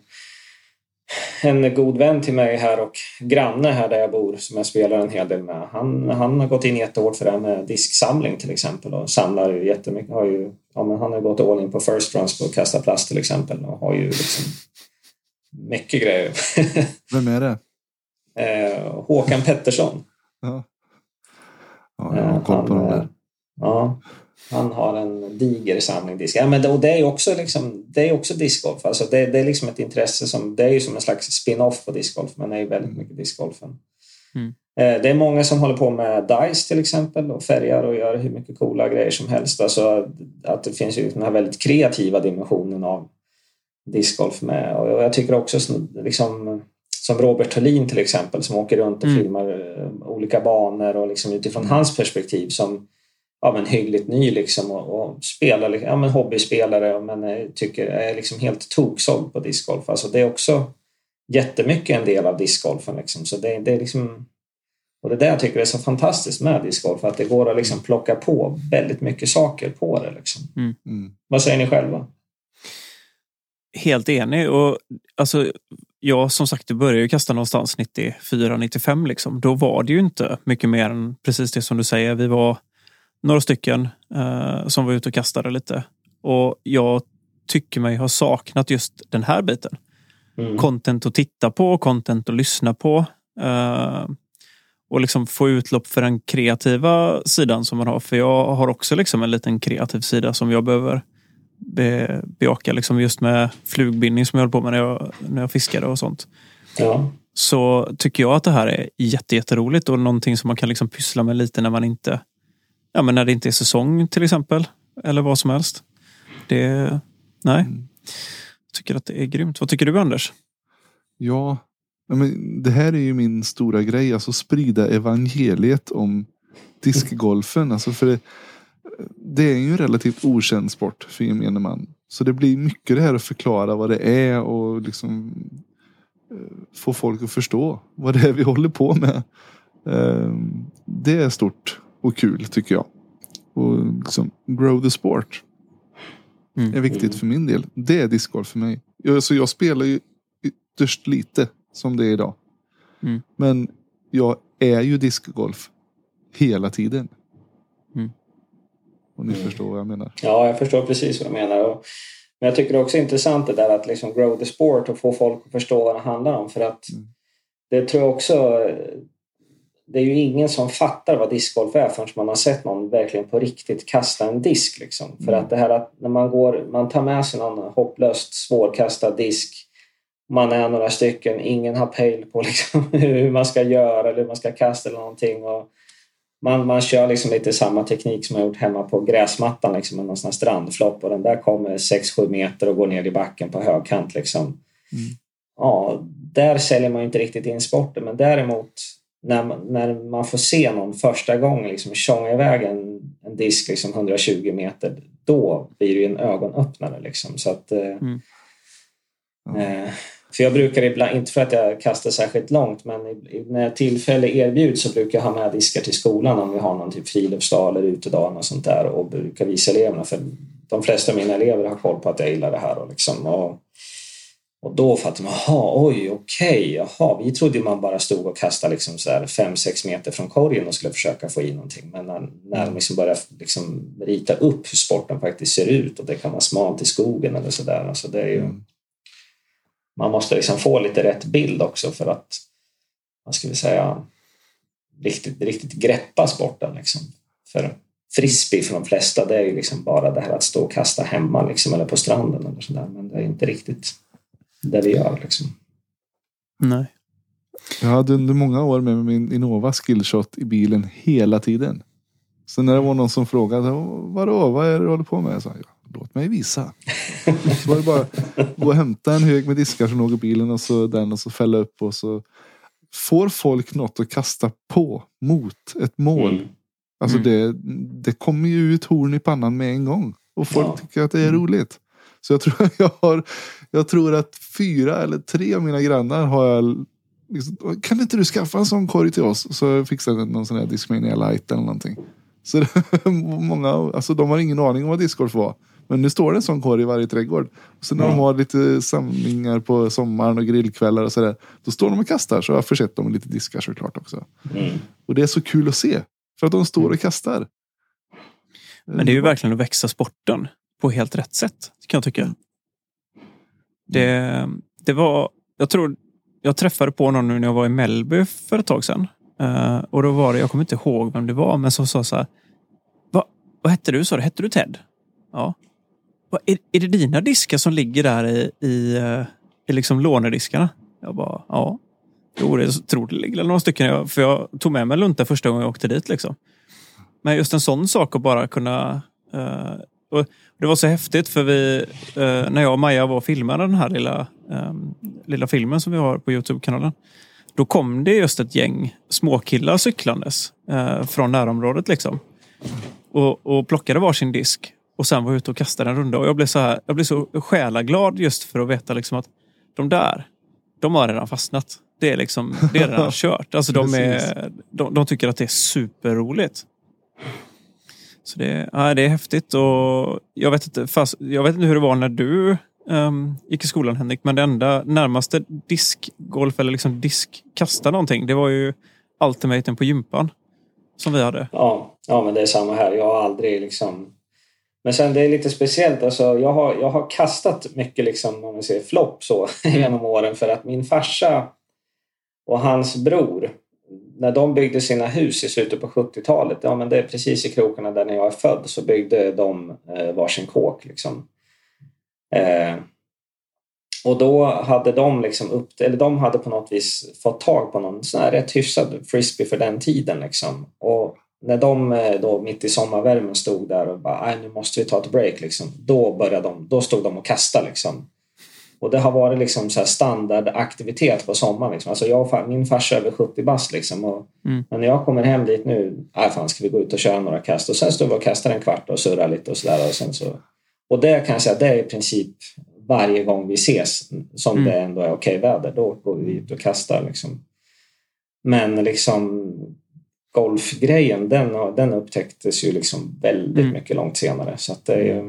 en god vän till mig här och granne här där jag bor som jag spelar en hel del med. Han, han har gått in jättehårt för det här med disksamling till exempel och samlar ju jättemycket. Har ju, ja, men han har gått all in på first runs på att kasta plast till exempel och har ju liksom mycket grejer. Vem är det? Eh, Håkan Pettersson. Ja, ja jag har koll på han, dem där. Ja, han har en diger samling disk. Ja, men det, och det är ju också, liksom, det är också discgolf. Alltså det, det är liksom ett intresse som, det är ju som en slags spin-off på discgolf, men det är ju väldigt mycket discgolfen. Mm. Eh, det är många som håller på med dice till exempel och färgar och gör hur mycket coola grejer som helst. Alltså att det finns ju den här väldigt kreativa dimensionen av discgolf med. Och jag tycker också liksom som Robert Thulin till exempel som åker runt och mm. filmar olika banor och liksom utifrån mm. hans perspektiv som ja, men hyggligt ny liksom och, och spelar ja, men hobbyspelare men tycker är liksom helt toksåld på discgolf. Alltså det är också jättemycket en del av discgolfen liksom. Så det, det är liksom och det där jag tycker är så fantastiskt med discgolf att det går att liksom plocka på väldigt mycket saker på det liksom. Mm. Mm. Vad säger ni själva? Helt enig och alltså jag som sagt, du började ju kasta någonstans nittiofyra nittiofem liksom. Då var det ju inte mycket mer än precis det som du säger. Vi var några stycken eh, som var ute och kastade lite. Och jag tycker mig ha saknat just den här biten. Mm. Content att titta på, content att lyssna på. Eh, och liksom få utlopp för den kreativa sidan som man har. För jag har också liksom en liten kreativ sida som jag behöver Be, bejaka liksom just med flugbindning som jag höll på med när jag, när jag fiskade och sånt. Ja. Så tycker jag att det här är jätte, jätteroligt och någonting som man kan liksom pyssla med lite när man inte ja men när det inte är säsong till exempel eller vad som helst. Det nej. Mm. Jag tycker att det är grymt. Vad tycker du Anders? Ja, men det här är ju min stora grej, alltså sprida evangeliet om diskgolfen, alltså för det det är ju en relativt okänd sport för gemene man. Så det blir mycket det här att förklara vad det är och liksom få folk att förstå vad det är vi håller på med. Det är stort och kul tycker jag. Och liksom grow the sport mm. är viktigt för min del. Det är discgolf för mig. Alltså jag spelar ju ytterst lite som det är idag. Mm. Men jag är ju discgolf hela tiden. Mm. Och ni mm. förstår vad jag menar. Ja, jag förstår precis vad jag menar. Och, men jag tycker det är också intressant det där att liksom grow the sport och få folk att förstå vad det handlar om. För att mm. det tror jag också, det är ju ingen som fattar vad discgolf är förrän man har sett någon verkligen på riktigt kasta en disk. Liksom. Mm. För att det här att när man går, man tar med sig någon hopplöst svårkastad disk, man är några stycken, ingen har pejl på liksom hur man ska göra eller hur man ska kasta eller någonting och Man, man kör liksom lite samma teknik som jag gjort hemma på gräsmattan liksom, med någon sån här strandflopp och den där kommer sex sju meter och går ner i backen på högkant liksom. Mm. Ja, där säljer man ju inte riktigt in sporten, men däremot när man, när man får se någon första gången liksom tjonga iväg en, en disk liksom hundratjugo meter, då blir det ju en ögonöppnare liksom. Så att mm. eh, för jag brukar ibland, inte för att jag kastar särskilt långt, men när tillfälle erbjuds så brukar jag ha med diskar till skolan om vi har någon typ friluftsdag eller utedag och sånt där och brukar visa eleverna, för de flesta av mina elever har koll på att jag gillar det här och liksom och, Och då fattar man, jaha, oj, okej, jaha. Vi trodde man bara stod och kastade liksom så här fem sex meter från korgen och skulle försöka få i någonting. Men när, när de liksom börjar liksom rita upp hur sporten faktiskt ser ut och det kan vara smalt i skogen eller sådär. Alltså det är ju, mm. man måste liksom få lite rätt bild också för att, vad ska vi säga, riktigt, riktigt greppa sporten liksom. För frisbee för de flesta, det är ju liksom bara det här att stå och kasta hemma liksom, eller på stranden eller sådär. Men det är inte riktigt det vi gör liksom. Nej. Jag hade under många år med min Innova skillshot i bilen hela tiden. Så när det var någon som frågade, vadå, vad är det du håller på med? Jag sa, ja, låt mig visa. Så var det bara gå och hämta en hög med diskar som låg i bilen och så den och så fälla upp och så får folk något att kasta på mot ett mål. Mm. Alltså mm. det, det kommer ju ut horn i pannan med en gång. Och folk ja. tycker att det är roligt. Så jag tror, jag, har, jag tror att fyra eller tre av mina grannar har jag liksom, kan inte du skaffa en sån korg till oss? Så fixar jag någon sån här Discmania Light eller någonting. Så det, många, alltså de har ingen aning om vad discgolf var. Men nu står det en sån korg i varje trädgård. Så när mm. de har lite samlingar på sommaren och grillkvällar och sådär, då står de och kastar. Så jag har försett dem med lite diskar såklart också. Mm. Och det är så kul att se. För att de står och kastar. Men det är ju verkligen att växa sporten på helt rätt sätt, kan jag tycka. Det, det var, jag tror, jag träffade på någon nu när jag var i Mellby för ett tag sedan. Uh, och då var det, jag kommer inte ihåg vem det var, men som sa så här, Va, vad hette du? Så hette du Ted? Ja. Va, är, är det dina diskar som ligger där i, i, uh, i liksom lånediskarna? Jag bara, ja. Jo, det tror det ligger några stycken. För jag tog med mig lunta första gången jag åkte dit liksom. Men just en sån sak att bara kunna... Uh, och det var så häftigt för vi... Uh, när jag och Maja var och filmade den här lilla, um, lilla filmen som vi har på YouTube-kanalen. Då kom det just ett gäng småkillar cyklandes uh, från närområdet liksom. Och, och plockade varsin disk. Och sen var ute och kastade en runda. Och jag blev så här... Jag blev så själaglad just för att veta liksom att de där, de har redan fastnat. Det är liksom, det är redan kört. Alltså de, är, de, de tycker att det är superroligt. Så det, ja, det är häftigt. Och jag vet inte, fast, jag vet inte hur det var när du um, gick i skolan, Henrik. Men det enda närmaste diskgolf eller liksom diskkasta någonting, det var ju ultimaten på gympan som vi hade. Ja, ja, men det är samma här. Jag har aldrig liksom... Men sen det är lite speciellt. Alltså, jag, har, jag har kastat mycket liksom, om man säger flopp så genom åren. För att min farsa och hans bror, när de byggde sina hus i slutet på sjuttiotalet, ja men det är precis i krokarna där när jag är född, så byggde de eh, varsin kåk liksom. Eh, och då hade de liksom upp, eller de hade på något vis fått tag på någon sån här rätt hyfsad frisbee för den tiden liksom. Och när de då mitt i sommarvärmen stod där och bara, nej nu måste vi ta ett break liksom, då började de, då stod de och kastade liksom. Och det har varit liksom så här standardaktivitet på sommaren liksom. Alltså jag, min farsa är över sjuttio bast liksom. Och, mm. Men när jag kommer hem dit nu, nej fan ska vi gå ut och köra några kast. Och sen står vi och kastar en kvart och surrar lite och sådär. Och, sen så, och det kan jag säga, det är i princip varje gång vi ses som mm. det ändå är okej väder. Då går vi ut och kastar liksom. Men liksom golfgrejen, den, den upptäcktes ju liksom väldigt mm. mycket långt senare. Så att det är ju...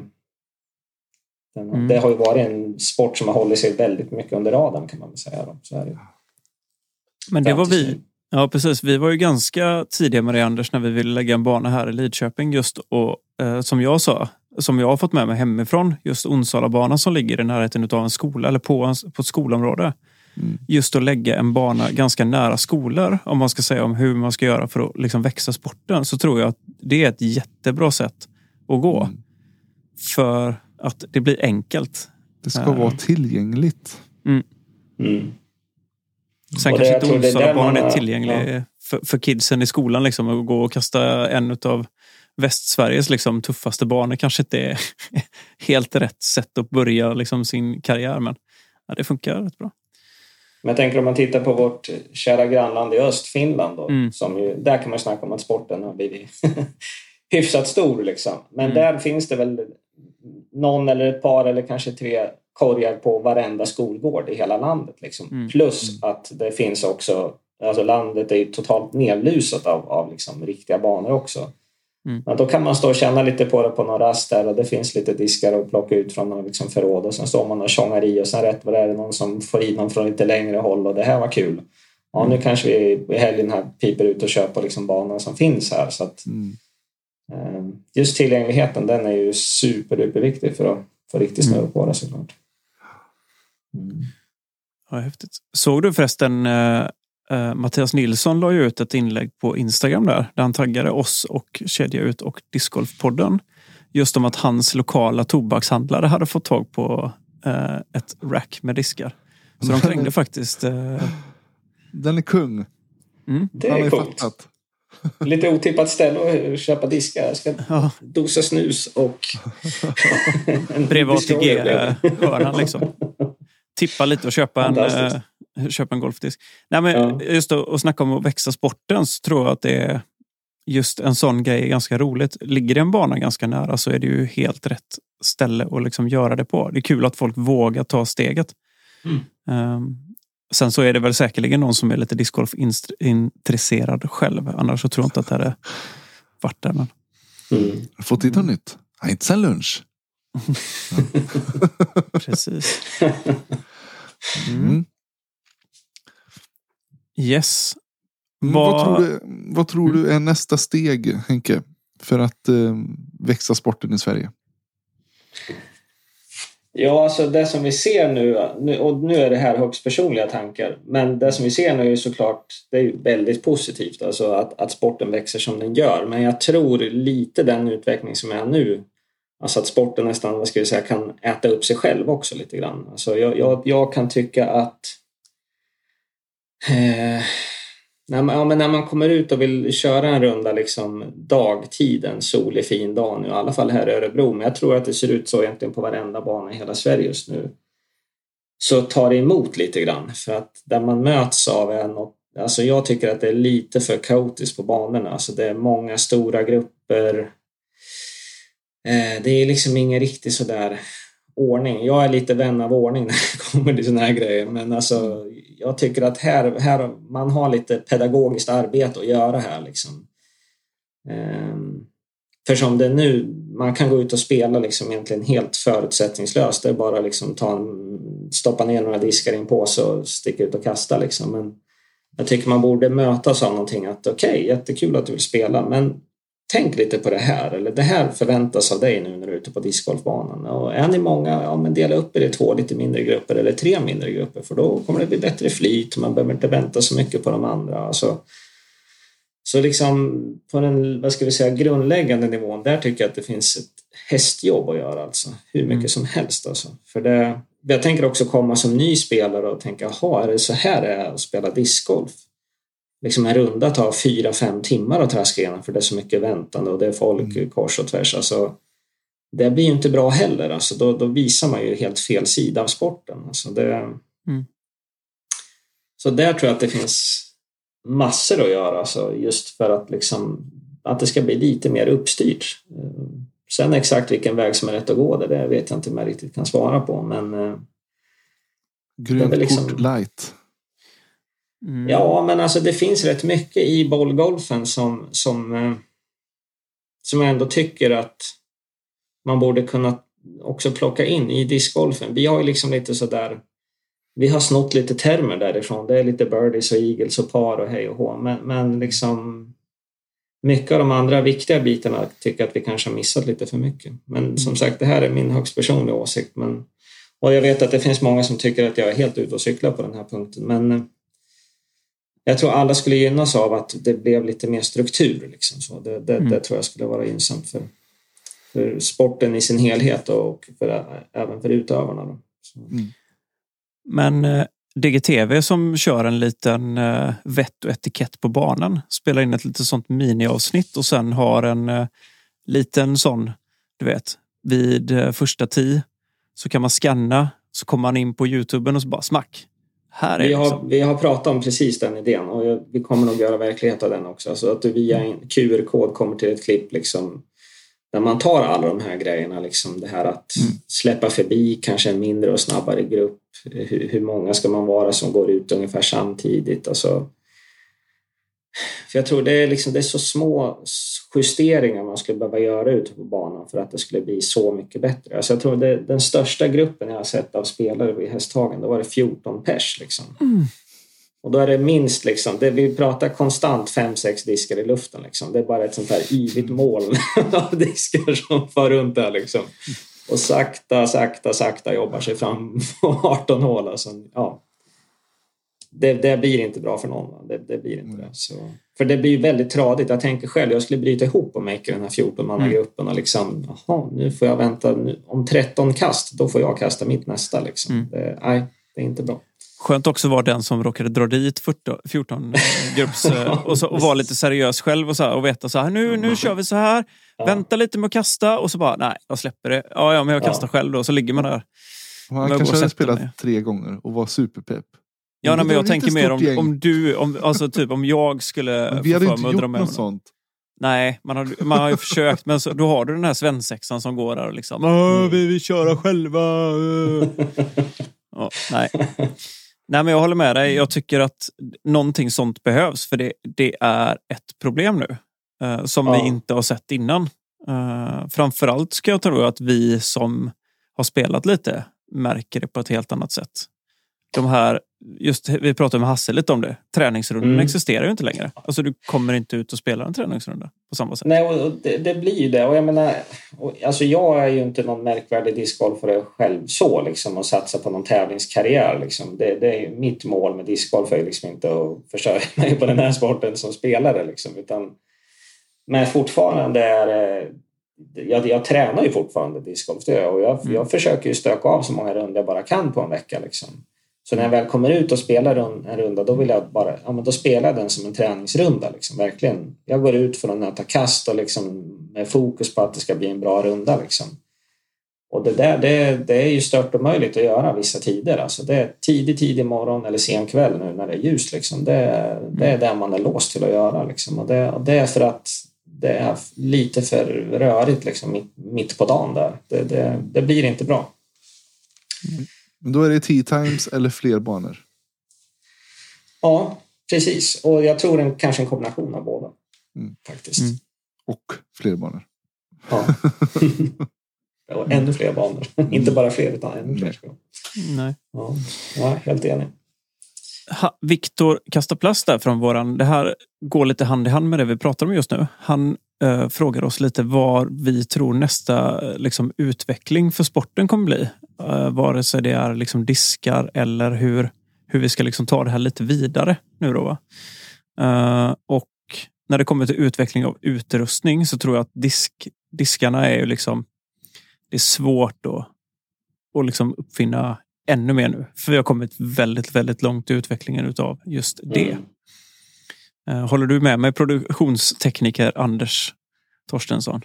Mm. Det har ju varit en sport som har hållit sig väldigt mycket under radarn kan man väl säga. Då. Så är det. Men det var vi, ja precis, vi var ju ganska tidiga med det Anders när vi ville lägga en bana här i Lidköping just och eh, som jag sa, som jag har fått med mig hemifrån, just Onsala-banan som ligger i närheten av en skola eller på, på ett skolområde. Mm. Just att lägga en bana ganska nära skolor, om man ska säga om hur man ska göra för att liksom växa sporten, så tror jag att det är ett jättebra sätt att gå. Mm. För att det blir enkelt. Det ska uh. vara tillgängligt. Mm. Mm. Sen och kanske inte Onsala-banan är tillgänglig ja. för, för kidsen i skolan liksom, att gå och kasta en av Västsveriges liksom, tuffaste banor kanske inte är helt rätt sätt att börja liksom, sin karriär, men ja, det funkar rätt bra. Men jag tänker om man tittar på vårt kära grannland i öst, Finland då, mm. som ju, där kan man snacka om att sporten har blivit hyfsat stor liksom. Men mm. där finns det väl någon eller ett par eller kanske tre korgar på varenda skolgård i hela landet liksom. Mm. Plus mm. att det finns också, alltså landet är ju totalt nedlusat av, av liksom riktiga banor också. Mm. Ja, då kan man stå och känna lite på det på någon rast där och det finns lite diskar att plocka ut från någon liksom förråd och sen står man och tjongar i och sen rätt vad det är någon som får i någon från lite längre håll och det här var kul. Ja, mm. nu kanske vi i helgen här piper ut och köper liksom banan som finns här så att mm. eh, just tillgängligheten den är ju superduperviktig för att få riktigt snurra mm. på det såklart. Mm. Ja, häftigt. Såg du förresten eh, eh, Mattias Nilsson la ju ut ett inlägg på Instagram där, där han taggade oss och Kedja ut och Discgolfpodden just om att hans lokala tobakshandlare hade fått tag på eh, ett rack med diskar. Så de krängde faktiskt... Eh... Den är kung. Mm. Det är coolt. Fattat. Lite otippat ställe att köpa diskar. Jag ska ja. dosa snus och... Bredvid A T G-hörnan liksom. Tippa lite och köpa en, äh, köpa en golfdisk. Nej, men ja. Just att, att snacka om att växa sporten så tror jag att det är just en sån grej är ganska roligt. Ligger det en bana ganska nära så är det ju helt rätt ställe att liksom göra det på. Det är kul att folk vågar ta steget. Mm. Um, sen så är det väl säkerligen någon som är lite discgolf-intresserad själv. Annars så tror jag inte att det hade varit där. Men... Mm. Fått titta nytt. Ja, inte sen lunch. Precis. Mm. Yes. Vad, vad, tror du, vad tror du är nästa steg, Henke, för att eh, växa sporten i Sverige? Ja, alltså det som vi ser nu, nu, och nu är det här högst personliga tankar, men det som vi ser nu är såklart, det är ju väldigt positivt, alltså att, att sporten växer som den gör, men jag tror lite den utveckling som är nu, alltså att sporten nästan, vad ska vi säga, kan äta upp sig själv också lite grann. Alltså jag, jag, jag kan tycka att eh, när, man, ja, men när man kommer ut och vill köra en runda liksom dagtiden, solig fin dag nu, i alla fall här i Örebro, men jag tror att det ser ut så egentligen på varenda bana i hela Sverige just nu, så tar det emot lite grann, för att där man möts av en, alltså jag tycker att det är lite för kaotiskt på banorna, alltså det är många stora grupper. Det är liksom ingen riktigt sådär ordning. Jag är lite vän av ordning när det kommer till såna här grejer. Men alltså, jag tycker att här, här man har lite pedagogiskt arbete att göra här. Liksom. Ehm, för som det är nu, man kan gå ut och spela liksom egentligen helt förutsättningslöst. Det är bara liksom ta en, stoppa ner några diskar i en påse och sticka ut och kasta. Liksom. Men jag tycker man borde mötas av någonting att okej, okay, jättekul att du vill spela, men tänk lite på det här, eller det här förväntas av dig nu när du är ute på discgolfbanan. Och är ni många, ja men dela upp er i två lite mindre grupper eller tre mindre grupper, för då kommer det bli bättre flyt, man behöver inte vänta så mycket på de andra. Alltså, så liksom på den, vad ska vi säga, grundläggande nivån, där tycker jag att det finns ett hästjobb att göra, alltså hur mycket mm. som helst alltså. För det, jag tänker också komma som ny spelare och tänka, jaha, är det så här det är att spela discgolf? Liksom en runda tar fyra, fem timmar att traska igenom, för det är så mycket väntande och det är folk mm. kors och tvärs. Alltså, det blir ju inte bra heller. Alltså, då, då visar man ju helt fel sida av sporten. Alltså, det, mm. Så där tror jag att det finns massor att göra. Alltså, just för att, liksom, att det ska bli lite mer uppstyrt. Sen exakt vilken väg som är rätt att gå, det, det vet jag inte om jag riktigt kan svara på. Men, grönt liksom, kort light. Mm. Ja, men alltså det finns rätt mycket i bollgolfen som, som, som jag ändå tycker att man borde kunna också plocka in i discgolfen. Vi har ju liksom lite sådär, vi har snott lite termer därifrån. Det är lite birdies och eagles och par och hej och hå. Men, men liksom mycket av de andra viktiga bitarna tycker jag att vi kanske har missat lite för mycket. Men som sagt, det här är min högst personliga åsikt. Men, och jag vet att det finns många som tycker att jag är helt ute och cyklar på den här punkten. Men jag tror alla skulle gynnas av att det blev lite mer struktur. Liksom. Så det, det, mm. det tror jag skulle vara gynnsamt för, för sporten i sin helhet och för, även för utövarna. Då. Mm. Men eh, D G T V som kör en liten eh, vett och etikett på banan, spelar in ett lite sånt miniavsnitt och sen har en eh, liten sån, du vet, vid eh, första tio så kan man scanna, så kommer man in på YouTube och så bara smack. Här är vi, har, liksom. vi har pratat om precis den idén och jag, vi kommer nog göra verklighet av den också. Alltså att du via en Q R-kod kommer till ett klipp liksom, där man tar alla de här grejerna. Liksom det här att mm. släppa förbi kanske en mindre och snabbare grupp. Hur, hur många ska man vara som går ut ungefär samtidigt? Alltså, För jag tror det är, liksom, det är så små justeringar man skulle behöva göra ute på banan för att det skulle bli så mycket bättre. Alltså jag tror det, den största gruppen jag har sett av spelare vid Hästhagen, då var det fjorton pers liksom. Mm. Och då är det minst liksom, det, vi pratar konstant fem sex diskar i luften liksom. Det är bara ett sånt här yvigt moln av diskar som far runt där liksom. Och sakta, sakta, sakta jobbar sig fram på arton hål. Alltså, ja. Det, det blir inte bra för någon. Det, det blir inte mm. det. Så. För det blir väldigt tradigt. Jag tänker själv, jag skulle bryta ihop och make den här fjorton-mannagruppen mm. och liksom, jaha, nu får jag vänta. Nu, om tretton kast, då får jag kasta mitt nästa liksom. Mm. Det, nej, det är inte bra. Skönt också vara den som råkade dra dit fjorton grupps och, så, och vara lite seriös själv och, så här, och veta så här, nu, nu kör vi så här, ja. Vänta lite med att kasta och så bara, nej, jag släpper det. Ja, ja men jag kastar ja. själv då, så ligger man där. Man kanske hade spelat med. tre gånger och var superpepp. Ja, nej, men jag tänker mer om, om du, om, alltså typ om jag skulle... Vi hade inte gjort något sånt. Nej, man har, man har ju försökt, men så, då har du den här svensexan som går där och liksom, Åh, vi vill köra själva. Ja, nej. Nej, men jag håller med dig. Jag tycker att någonting sånt behövs, för det, det är ett problem nu eh, som ja. vi inte har sett innan. Eh, framförallt ska jag tro att vi som har spelat lite märker det på ett helt annat sätt. De här, just vi pratade med Hasse lite om det. Träningsrundan mm. existerar ju inte längre. Alltså du kommer inte ut och spelar en träningsrunda på samma sätt. Nej, och det, det blir ju det. Och jag menar, och, alltså jag är ju inte någon märkvärdig discgolfare själv så liksom, och satsa på någon tävlingskarriär liksom. Det, det är mitt mål med discgolf är liksom inte att försörja mig på den här sporten som spelare liksom, utan men fortfarande är jag, jag tränar ju fortfarande discgolf det, och jag, mm. jag försöker ju stöka av så många runder jag bara kan på en vecka liksom. Så när jag väl kommer ut och spelar en runda, då vill jag bara, ja men då spelar jag den som en träningsrunda liksom, verkligen. Jag går ut för att nöta kast och liksom med fokus på att det ska bli en bra runda liksom. Och det där, det, det är ju stört och möjligt att göra vissa tider. Alltså det är tidig, tidig morgon eller sen kväll nu när det är ljust liksom. Det, det är det man är låst till att göra liksom. Och det, och det är för att det är lite för rörigt liksom mitt, mitt på dagen där. Det, det, det blir inte bra. Mm. Men då är det tee times eller fler banor? Ja, precis. Och jag tror en, kanske en kombination av båda. Mm. Faktiskt. Mm. Och fler banor. Ja. Och ännu fler banor. Mm. Inte bara fler utan ännu fler. Nej. Ja, ja helt enig. Ha, Viktor kastar plast där från våran. Det här går lite hand i hand med det vi pratar om just nu. Han eh, frågar oss lite vad vi tror nästa liksom, utveckling för sporten kommer bli. Uh, vare sig det är liksom diskar eller hur, hur vi ska liksom ta det här lite vidare nu då va? Uh, och när det kommer till utveckling av utrustning så tror jag att disk, diskarna är ju liksom det är svårt att, att liksom uppfinna ännu mer nu. För vi har kommit väldigt, väldigt långt i utvecklingen utav just det. Mm. Uh, håller du med mig, produktionstekniker Anders Torstensson?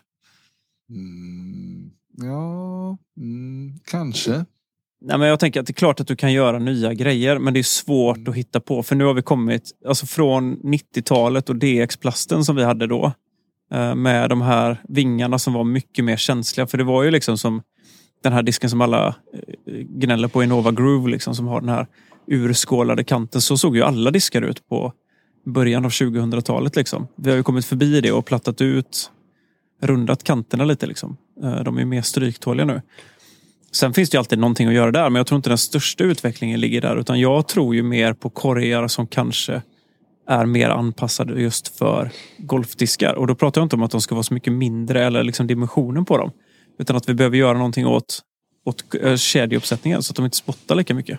Mm. Ja, mm, kanske. Nej, men jag tänker att det är klart att du kan göra nya grejer, men det är svårt mm. att hitta på. För nu har vi kommit alltså från nittiotalet och D X-plasten som vi hade då. Med de här vingarna som var mycket mer känsliga. För det var ju liksom som den här disken som alla gnäller på, Innova Groove liksom, som har den här urskålade kanten. Så såg ju alla diskar ut på början av tjugohundratalet liksom. Vi har ju kommit förbi det och plattat ut, rundat kanterna lite liksom. De är mer stryktåliga nu. Sen finns det ju alltid någonting att göra där, men jag tror inte den största utvecklingen ligger där, utan jag tror ju mer på korgar som kanske är mer anpassade just för golfdiskar. Och då pratar jag inte om att de ska vara så mycket mindre eller liksom dimensionen på dem, utan att vi behöver göra någonting åt, åt kedjeuppsättningen så att de inte spottar lika mycket.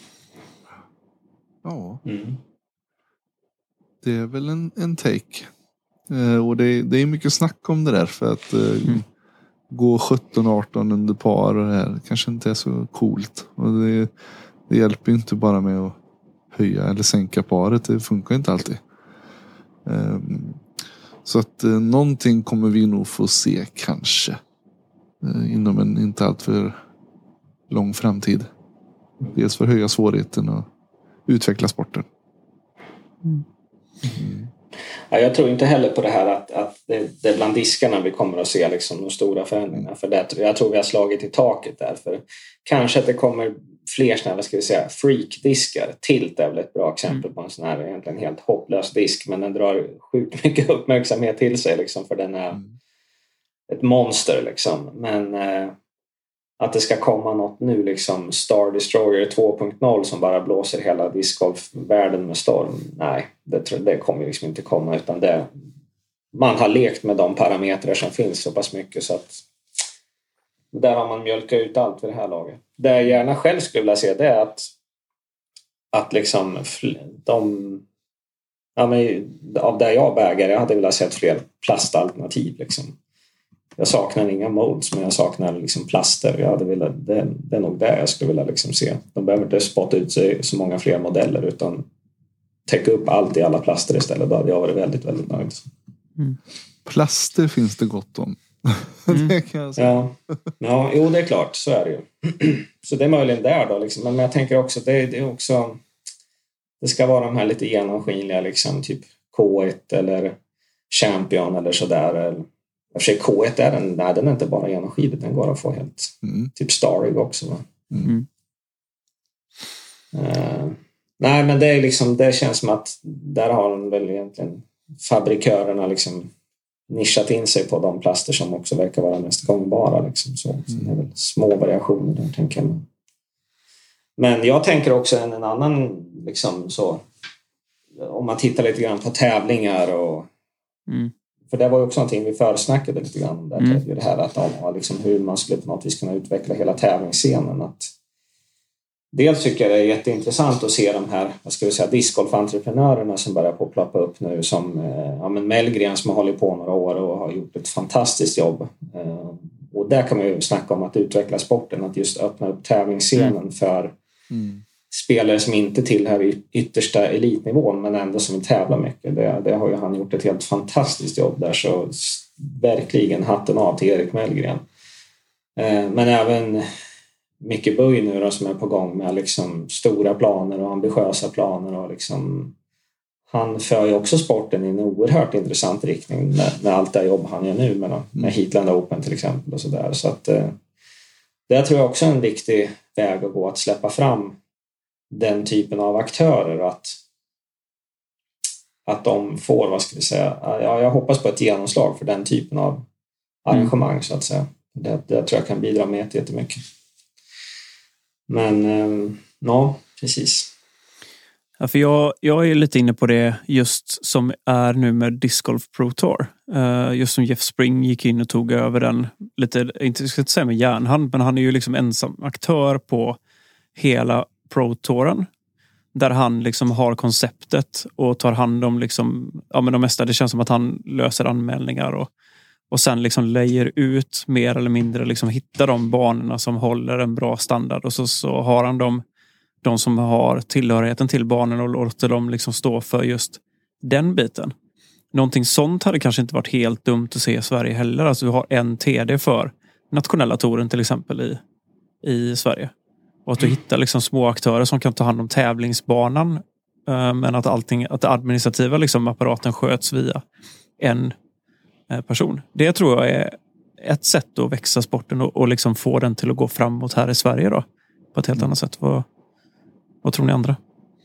Ja. Mm. Det är väl en, en take. Eh, och det, det är mycket snack om det där, för att eh, mm. gå sjutton arton under par och det här kanske inte är så coolt. Och det, det hjälper ju inte bara med att höja eller sänka paret. Det funkar inte alltid. Eh, så att eh, någonting kommer vi nog få se kanske. Eh, inom en inte alltför lång framtid. Dels för att höja svårigheten och utveckla sporten. Mm. Mm. Ja, jag tror inte heller på det här att, att det, det är bland diskarna vi kommer att se liksom de stora förändringarna. För det, jag tror vi har slagit i taket där. För kanske att det kommer fler sådana, vad ska vi säga, freak-diskar. Tilt är väl ett bra exempel mm. på en sån här egentligen helt hopplös disk, men den drar sjukt mycket uppmärksamhet till sig liksom, för den är mm. ett monster liksom. Men eh, att det ska komma något nu liksom, Star Destroyer två punkt noll som bara blåser hela discgolfvärlden med storm. Nej, det, det kommer liksom inte komma, utan det, man har lekt med de parametrar som finns så pass mycket så att där har man mjölkat ut allt för det här laget. Det jag gärna själv skulle vilja se, det är att att liksom de ja, men, av där jag bägar, jag hade velat se fler plastalternativ liksom. Jag saknar inga molds, men jag saknar liksom plaster. Jag hade velat, det, det är nog det jag skulle vilja liksom se. De behöver inte spotta ut sig så många fler modeller, utan täcka upp allt i alla plaster istället. Då hade jag varit väldigt, väldigt nöjd. Mm. Plaster finns det gott om. Mm. Det kan jag säga. Ja. Ja, jo, det är klart. Så är det ju. Så det är möjligen där då. Liksom. Men jag tänker också att det, det är också... Det ska vara de här lite genomskinliga, liksom, typ K ett eller Champion eller sådär. I och för sig K ett är den, nej, den är inte bara genomskinlig, den går att få helt mm. typ Starrig också. Va? Mm. Uh, nej, men det är liksom, det känns som att där har de väl egentligen fabrikörerna liksom nischat in sig på de plaster som också verkar vara mest gångbara liksom. Så mm. det är väl små variationer där, tänker jag. Men jag tänker också en, en annan liksom så, om man tittar lite grann på tävlingar och mm. för det var ju också någonting vi försnackade lite grann om där, mm. det här att ja, liksom hur man skulle på något vis kunna utveckla hela tävlingsscenen. Att dels tycker jag det är jätteintressant att se de här, vad ska vi säga, discgolf-entreprenörerna som börjar på att ploppa upp nu, som ja, men Mellgren som har hållit på några år och har gjort ett fantastiskt jobb. Och där kan man ju snacka om att utveckla sporten, att just öppna upp tävlingsscenen mm. för mm. spelare som inte tillhör yttersta elitnivån men ändå som vill tävla mycket. Det, det har ju han gjort ett helt fantastiskt jobb där, så verkligen hatten av till Erik Mellgren. Eh, men även Micke Buj nu då, som är på gång med liksom stora planer och ambitiösa planer. Och liksom, han för ju också sporten i en oerhört intressant riktning med, med allt det jobb han gör nu med, med Heatland Open till exempel. Och så där. Så att, eh, det tror jag också är en viktig väg att gå, att släppa fram den typen av aktörer, att att de får, vad ska vi säga, ja, jag hoppas på ett genomslag för den typen av arrangemang mm. så att säga. Det, det tror jag kan bidra med jättemycket. Men eh, ja, precis. Ja, för jag, jag är lite inne på det just som är nu med Disc Golf Pro Tour. Uh, just som Jeff Spring gick in och tog över den lite, inte ska jag säga med järnhand, men han är ju liksom ensam aktör på hela Pro Touren. Där han liksom har konceptet och tar hand om liksom, ja, men de mesta. Det känns som att han löser anmälningar och, och sen liksom lejer ut mer eller mindre, liksom hittar de banorna som håller en bra standard, och så, så har han dem, de som har tillhörigheten till banan, och låter dem liksom stå för just den biten. Någonting sånt hade kanske inte varit helt dumt att se i Sverige heller. Alltså vi har en T D för nationella touren till exempel i, i Sverige. Och att du hittar liksom små aktörer som kan ta hand om tävlingsbanan. Men att allting, att det administrativa liksom apparaten sköts via en person. Det tror jag är ett sätt att växa sporten och, och liksom få den till att gå framåt här i Sverige då. På ett helt mm. annat sätt. Vad, vad tror ni andra?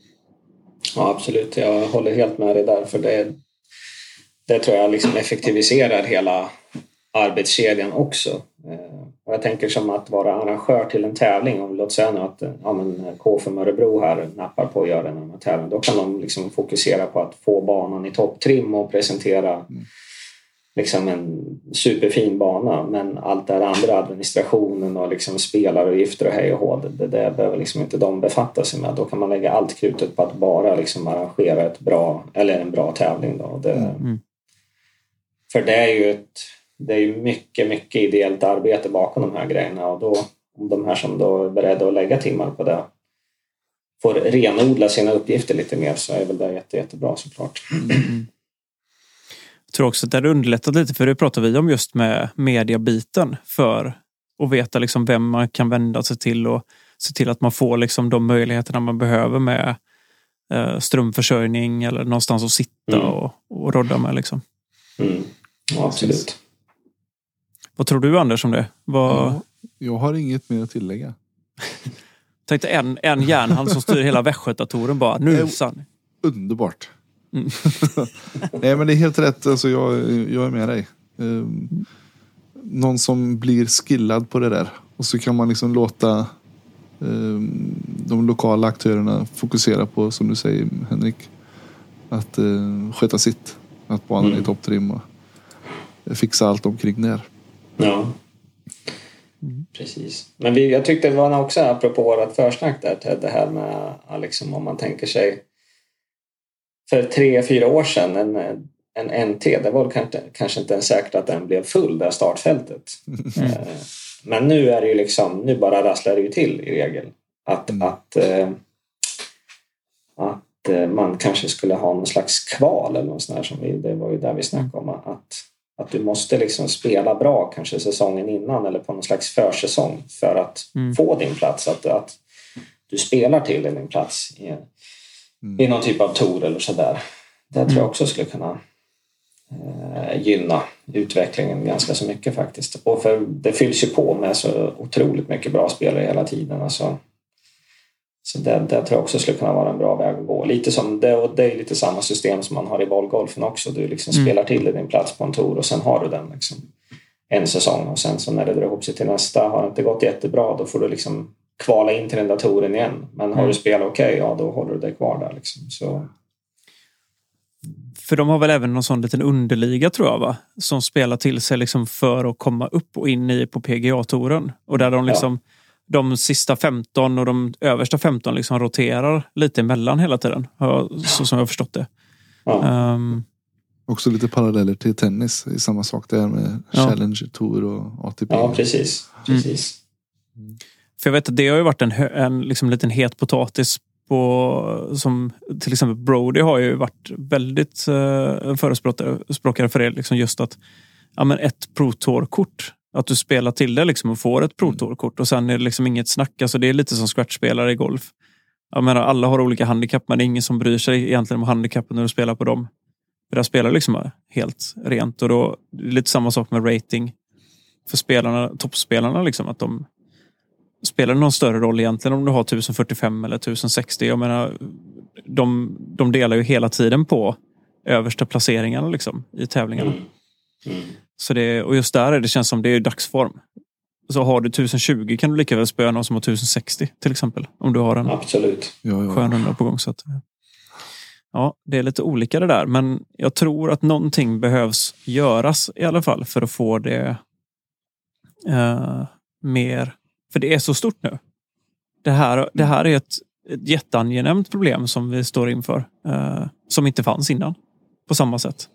Ja, absolut. Jag håller helt med dig där. För det, det tror jag liksom effektiviserar hela arbetskedjan också. Och jag tänker som att vara arrangör till en tävling, om låt säga nu att ja, men K F M Örebro här nappar på att göra en tävling, då kan de liksom fokusera på att få banan i topptrim och presentera mm. liksom en superfin bana, men allt det andra, administrationen och liksom spelaravgifter och hej och hå, det, det behöver liksom inte de befatta sig med. Då kan man lägga allt krutet på att bara liksom arrangera ett bra, eller en bra tävling då. Det, mm. För det är ju ett Det är ju mycket, mycket ideellt arbete bakom de här grejerna, och då, om de här som då är beredda att lägga timmar på det får renodla sina uppgifter lite mer, så är väl det jätte, jättebra såklart. Mm. Jag tror också att det har underlättat lite, för det pratar vi om just med mediabiten, för att veta liksom vem man kan vända sig till och se till att man får liksom de möjligheterna man behöver med eh, strömförsörjning eller någonstans att sitta mm. och, och rodda med liksom. Mm. Ja, absolut. Vad tror du, Anders, om det? Vad... Ja, jag har inget mer att tillägga. Tänkte en, en järnhand som styr hela Västgötatoren bara. Nu sann. Underbart. Mm. Nej, men det är helt rätt. Alltså, jag, jag är med dig. Um, mm. Någon som blir skillad på det där. Och så kan man liksom låta um, de lokala aktörerna fokusera på, som du säger, Henrik, att uh, sköta sitt. Att banan mm. är topptrim och fixa allt omkring där. Ja. Mm. Precis. Men vi, jag tyckte det var också, apropå vårat försnack där, Ted, det här med liksom, om man tänker sig för tre, fyra år sedan en, en N T, det var kanske, kanske inte ens säkert att den blev full där startfältet. Mm. Eh, men nu är det ju liksom, nu bara rasslar det ju till i regel. Att, mm. att, eh, att eh, man kanske skulle ha någon slags kval eller något sånt där, som vi, det var ju där vi snackade om, att Att du måste liksom spela bra kanske säsongen innan eller på någon slags försäsong för att mm. få din plats. Att, att du spelar till din plats i, mm. i någon typ av tour eller sådär. Det tror jag också skulle kunna eh, gynna utvecklingen ganska så mycket faktiskt. Och för det fylls ju på med så otroligt mycket bra spelare hela tiden. Alltså. Så det, det tror jag också skulle kunna vara en bra väg att gå. Lite som det, och det är lite samma system som man har i bollgolfen också. Du liksom mm. spelar till din plats på en tour och sen har du den liksom en säsong. Och sen så när det drar ihop sig till nästa, har det inte gått jättebra, då får du liksom kvala in till den där touren igen. Men har mm. du spelat okej, okay, ja då håller du dig kvar där liksom. Så. För de har väl även någon sån liten underliga, tror jag, va? Som spelar till sig liksom för att komma upp och in i på P G A-touren. Och där de liksom... Ja. De sista femton och de översta femton liksom roterar lite emellan hela tiden. Så som jag har förstått det. Ja. Um, Också lite paralleller till tennis. I samma sak där med ja. Challenge Tour och A T P. Ja, precis. precis. Mm. För jag vet att det har ju varit en, en liksom liten het potatis på, som till exempel Brody har ju varit väldigt uh, förespråkare för det. Liksom just att ja, men ett Pro Tour-kort, att du spelar till det liksom och får ett Pro Tour-kort och sen är det liksom inget snack. Alltså det är lite som scratch-spelare i golf. Jag menar, alla har olika handikapp, men det är ingen som bryr sig egentligen om handikappen när du spelar på dem. För där spelar liksom helt rent. Och då är det lite samma sak med rating för spelarna, toppspelarna liksom, att de spelar någon större roll egentligen om du har tusen fyrtiofem eller tusen sextio. Jag menar, de, de delar ju hela tiden på översta placeringarna liksom i tävlingarna. Mm. Mm. Så det, och just där är det känns som det är dagsform. Så har du tusen tjugo kan du lika väl spöa någon som har tusen sextio till exempel. Om du har en Absolut. skön runda på gång. Så att, ja, det är lite olika det där. Men jag tror att någonting behövs göras i alla fall för att få det uh, mer. För det är så stort nu. Det här, det här är ett, ett jätteangenämt problem som vi står inför. Uh, som inte fanns innan. På samma sätt.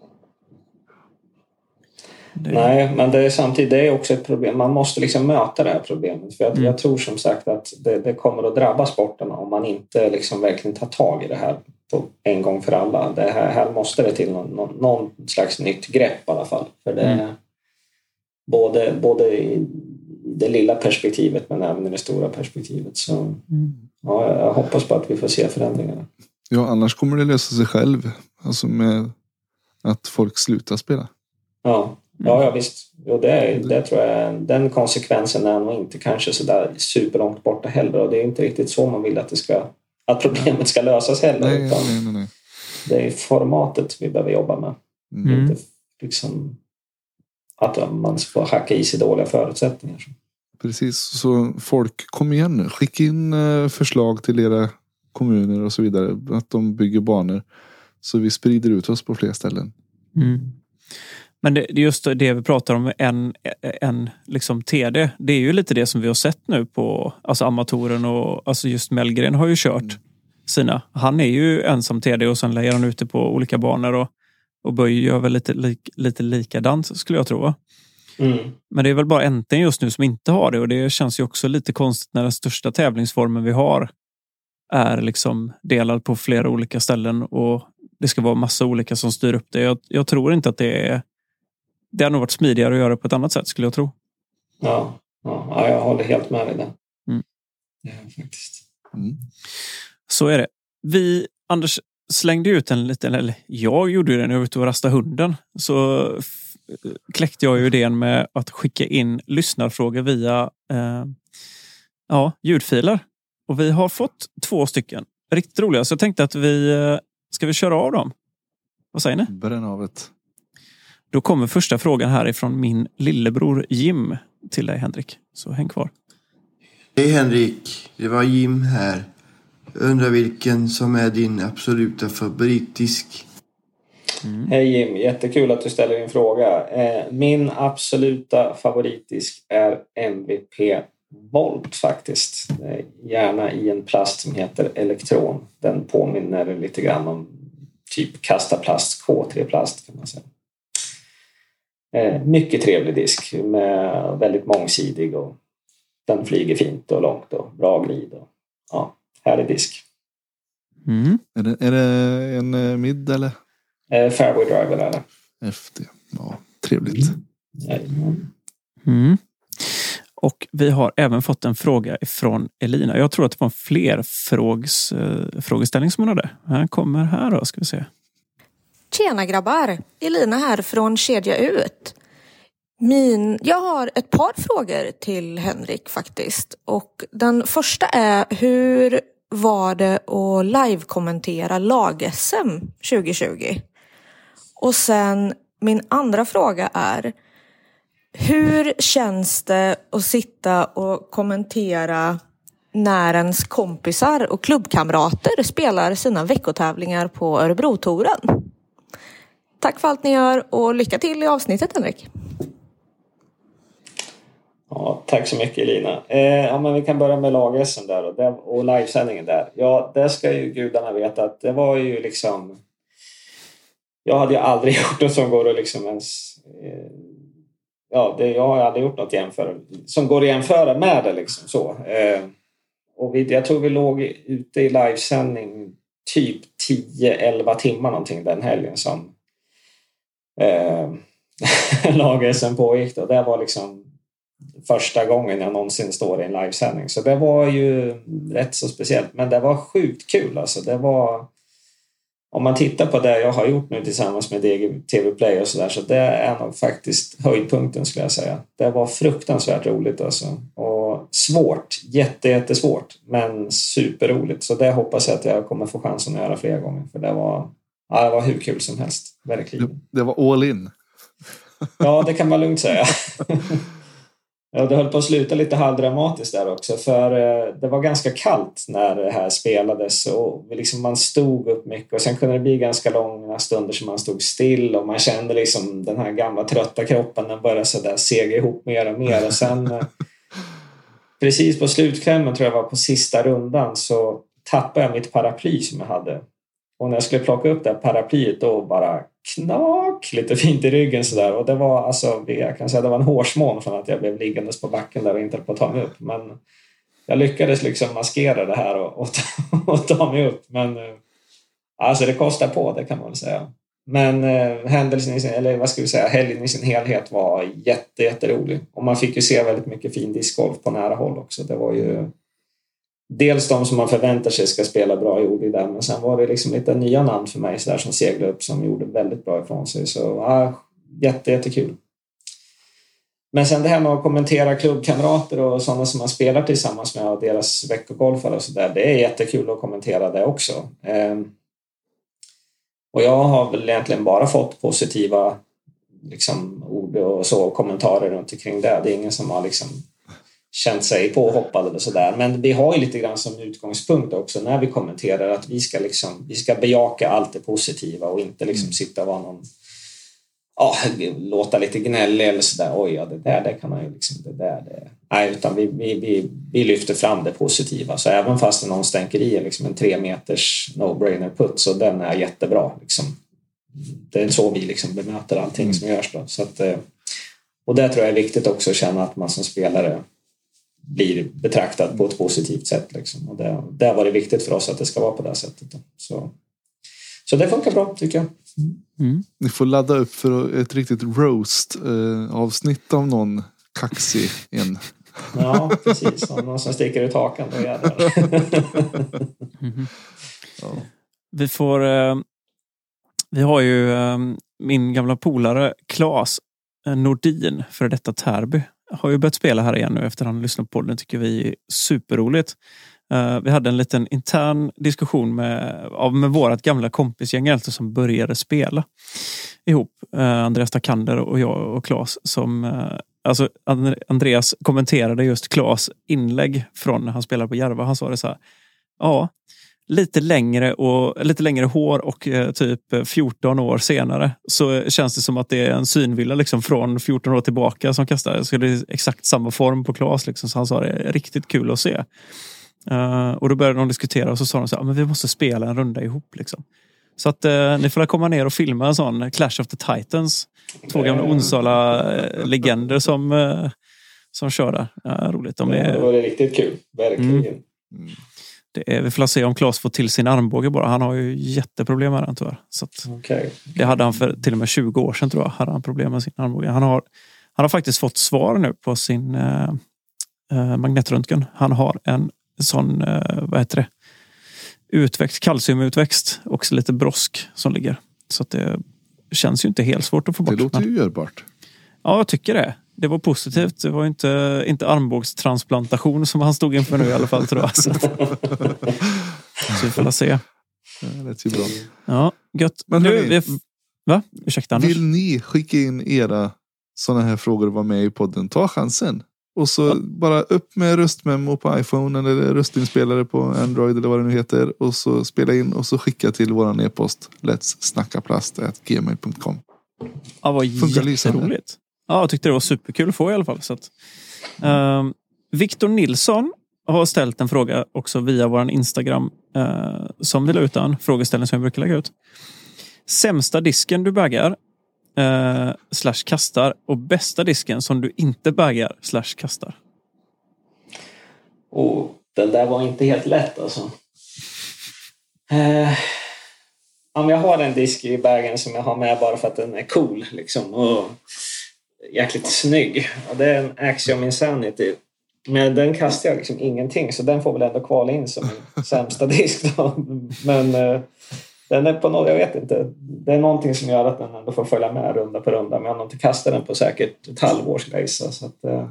Det... Nej, men det är samtidigt det är också ett problem. Man måste liksom möta det här problemet. För jag, mm. jag tror som sagt att det, det kommer att drabba sporterna om man inte liksom verkligen tar tag i det här på en gång för alla. Det här, här måste det till någon, någon, någon slags nytt grepp i alla fall. För det mm. både, både i det lilla perspektivet men även i det stora perspektivet. Så mm. ja, jag hoppas på att vi får se förändringarna. Ja, annars kommer det lösa sig själv. Alltså med att folk slutar spela. Ja. Ja, ja visst. Jo, det, det tror jag, den konsekvensen är nog inte kanske så där superlångt borta heller. Och det är inte riktigt så man vill att, det ska, att problemet ska lösas heller. Nej, utan nej, nej, nej. Det är formatet vi behöver jobba med. Mm. Inte liksom att man får hacka i sig dåliga förutsättningar. Precis, så folk, kom igen nu. Skicka in förslag till era kommuner och så vidare. Att de bygger banor. Så vi sprider ut oss på fler ställen. Mm. Men det är just det vi pratar om, en, en liksom T D. Det är ju lite det som vi har sett nu på alltså amatoren och alltså just Mellgren har ju kört mm. sina. Han är ju ensam T D och sen lägger han ute på olika banor och, och Böj gör väl lite, lik, lite likadant skulle jag tro. Mm. Men det är väl bara Enten just nu som inte har det och det känns ju också lite konstigt när den största tävlingsformen vi har är liksom delad på flera olika ställen och det ska vara massa olika som styr upp det. Jag, jag tror inte att det är Det har nog varit smidigare att göra på ett annat sätt, skulle jag tro. Ja, ja jag håller helt med dig där. Mm. Ja, faktiskt. Mm. Så är det. Vi, Anders, slängde ut en liten, eller jag gjorde det när jag var ute och rastade hunden. Så f- kläckte jag ju idén med att skicka in lyssnarfrågor via eh, ja, ljudfiler. Och vi har fått två stycken. Riktigt roliga. Så jag tänkte att vi... Ska vi köra av dem? Vad säger ni? Bränn av ett. Då kommer första frågan här ifrån min lillebror Jim till dig, Henrik. Så häng kvar. Hej Henrik, det var Jim här. Jag undrar vilken som är din absoluta favoritdisk. Mm. Hej Jim, jättekul att du ställer din fråga. Min absoluta favoritdisk är M V P Volt faktiskt. Gärna i en plast som heter elektron. Den påminner lite grann om typ kastaplast, K tre plast kan man säga. Mycket trevlig disk med väldigt mångsidig och den flyger fint och långt och bra glid. Och, ja, härlig disk. Mm. Är, det, är det en mid eller? Eh, fairway driver eller? F D. Ja, trevligt. Mm. Mm. Och vi har även fått en fråga ifrån Elina. Jag tror att det var en fler frågs, eh, frågeställning som hon hade. Här kommer här då, ska vi se. Tjena grabbar, Elina här från Kedja Ut. Min, jag har ett par frågor till Henrik faktiskt. Och den första är, hur var det att live-kommentera lag-S M tjugo tjugo? Och sen min andra fråga är, hur känns det att sitta och kommentera när ens kompisar och klubbkamrater spelar sina veckotävlingar på Örebro-touren? Tack för allt ni gör och lycka till i avsnittet, Henrik. Ja, tack så mycket Elina. Eh, ja, men vi kan börja med lag-S M där och, och livesändningen där. Ja, det ska ju gudarna veta att det var ju liksom... Jag hade ju aldrig gjort något som går att liksom ens... Eh, ja, det, jag har aldrig gjort något jämför, som går att jämföra med det liksom så. Eh, och vi, jag tror vi låg ute i livesändning typ tio elva timmar någonting den helgen som eh, lag-S M pågick då. Det var liksom första gången jag någonsin står i en livesändning. Så det var ju rätt så speciellt. Men det var sjukt kul alltså. Det var... Om man tittar på det jag har gjort nu tillsammans med D G T V Play och sådär, så det är nog faktiskt höjdpunkten skulle jag säga. Det var fruktansvärt roligt alltså. Och svårt, jätte, jättesvårt, men superroligt. Så det hoppas jag att jag kommer få chansen att göra flera gånger. För det var, ja, det var hur kul som helst, verkligen. Det, det var all in. Ja, det kan man lugnt säga. Ja, det höll på att sluta lite halvdramatiskt där också, för eh, det var ganska kallt när det här spelades och liksom man stod upp mycket och sen kunde det bli ganska långa stunder som man stod still och man kände liksom den här gamla trötta kroppen, den började så där sega ihop mer och mer och sen eh, precis på slutklämmen, tror jag var på sista rundan, så tappade jag mitt paraply som jag hade. Och när jag skulle plocka upp det här paraplyet då bara knak lite fint i ryggen sådär. Och det var alltså, jag kan säga det var en hårsmån från att jag blev liggandes på backen där och inte på att ta mig upp. Men jag lyckades liksom maskera det här och, och, och ta mig upp. Men alltså det kostar på, det kan man väl säga. Men eh, händelsen i sin, eller vad ska vi säga, helgen i sin helhet var jätte, jätterolig. Och man fick ju se väldigt mycket fin discgolf på nära håll också. Det var ju dels de som man förväntar sig ska spela bra gjorde där, men sen var det liksom lite nya namn för mig så där som seglade upp som gjorde väldigt bra ifrån sig. Så ja, jätte, jättekul. Men sen det här med att kommentera klubbkamrater och sådana som man spelar tillsammans med och deras veckogolfare och sådär, det är jättekul att kommentera det också. Ehm, och jag har väl egentligen bara fått positiva liksom, ord och så, kommentarer runt omkring det. Det är ingen som har liksom känt sig påhoppad eller sådär. Men vi har ju lite grann som utgångspunkt också när vi kommenterar att vi ska, liksom, vi ska bejaka allt det positiva och inte liksom sitta och vara någon, ja, låta lite gnällig eller sådär. Oj, ja, det där, det kan man ju liksom, det där, det. Nej, utan vi, vi, vi, vi lyfter fram det positiva. Så även fast någon stänker i liksom en tre meters no-brainer putt, så den är jättebra. Liksom. Det är så vi liksom bemöter allting mm. som görs då. Så att, och det tror jag är viktigt också att känna att man som spelare blir betraktad på ett positivt sätt. Liksom. Och det, det var det viktigt för oss att det ska vara på det sättet. Då. Så, så det funkar bra, tycker jag. Mm. Ni får ladda upp för ett riktigt roast-avsnitt eh, av någon kaxig en. Ja, precis. Om någon som sticker ut hakan, då är det. Mm-hmm. Ja. Vi får... Eh, vi har ju eh, min gamla polare Claes eh, Nordin, för detta Tärby, har ju börjat spela här igen nu efter att han lyssnat på den. Tycker vi är superroligt. Uh, vi hade en liten intern diskussion med, av, med vårat gamla kompisgäng alltså, som började spela ihop. Uh, Andreas Takander och jag och Claes som... Uh, alltså Andreas kommenterade just Claes inlägg från när han spelade på Järva. Han sa det så här: ja, lite längre och lite längre hår och eh, typ fjorton år senare så känns det som att det är en synvilla liksom från fjorton år tillbaka som kastar. Så det är exakt samma form på Claes liksom, så han sa det är riktigt kul att se. Uh, och då började de diskutera och så sa de så här, men vi måste spela en runda ihop liksom. Så att uh, ni får komma ner och filma en sån Clash of the Titans. Två gamla Onsala uh, legender som, uh, som kör där. Uh, roligt. De är... Ja, det var det riktigt kul, verkligen. Mm. Mm. Det är, vi får se om Claes får till sin armbåge bara. Han har ju jätteproblem med den tyvärr. Så att okay. Det hade han för till och med tjugo år sedan tror jag. Hade han problem med sin armbåge. Han har, han har faktiskt fått svar nu på sin uh, uh, magnetröntgen. Han har en sån, uh, vad heter det? Utväxt, kalciumutväxt och lite brosk som ligger. Så att det känns ju inte helt svårt att få bort. Det låter men... ju görbart. Ja, jag tycker det. Det var positivt. Det var inte, inte armbågstransplantation som han stod inför nu i alla fall tror jag. Så, att... så vi får se. Det lät ju bra. Ja, gött. Men nu, hörni, vi... Va? Ursäkta Anders. Vill ni skicka in era sådana här frågor och vara med i podden? Ta chansen. Och så ja. bara upp med röstmemo på iPhone eller röstinspelare på Android eller vad det nu heter. Och så spela in och så skicka till våran e-post let's snacka plast at gmail dot com. Ja, vad jätteroligt. Ja, jag tyckte det var superkul att få i alla fall. Så att, um, Victor Nilsson har ställt en fråga också via vår Instagram uh, som vi la ut en frågeställning som jag brukar lägga ut. Sämsta disken du baggar uh, slash kastar och bästa disken som du inte baggar slash kastar. Och den där var inte helt lätt alltså. Uh, om jag har en disk i bagen som jag har med bara för att den är cool liksom och jäkligt snygg. Och det är en Axiom Insanity. Men den kastar jag liksom ingenting. Så den får väl ändå kvala in som en sämsta disk då. Men uh, den är på något, jag vet inte. Det är någonting som gör att den ändå får följa med runda på runda. Men jag har inte kastat den på säkert ett halvår ska jag gissa. Så att, uh,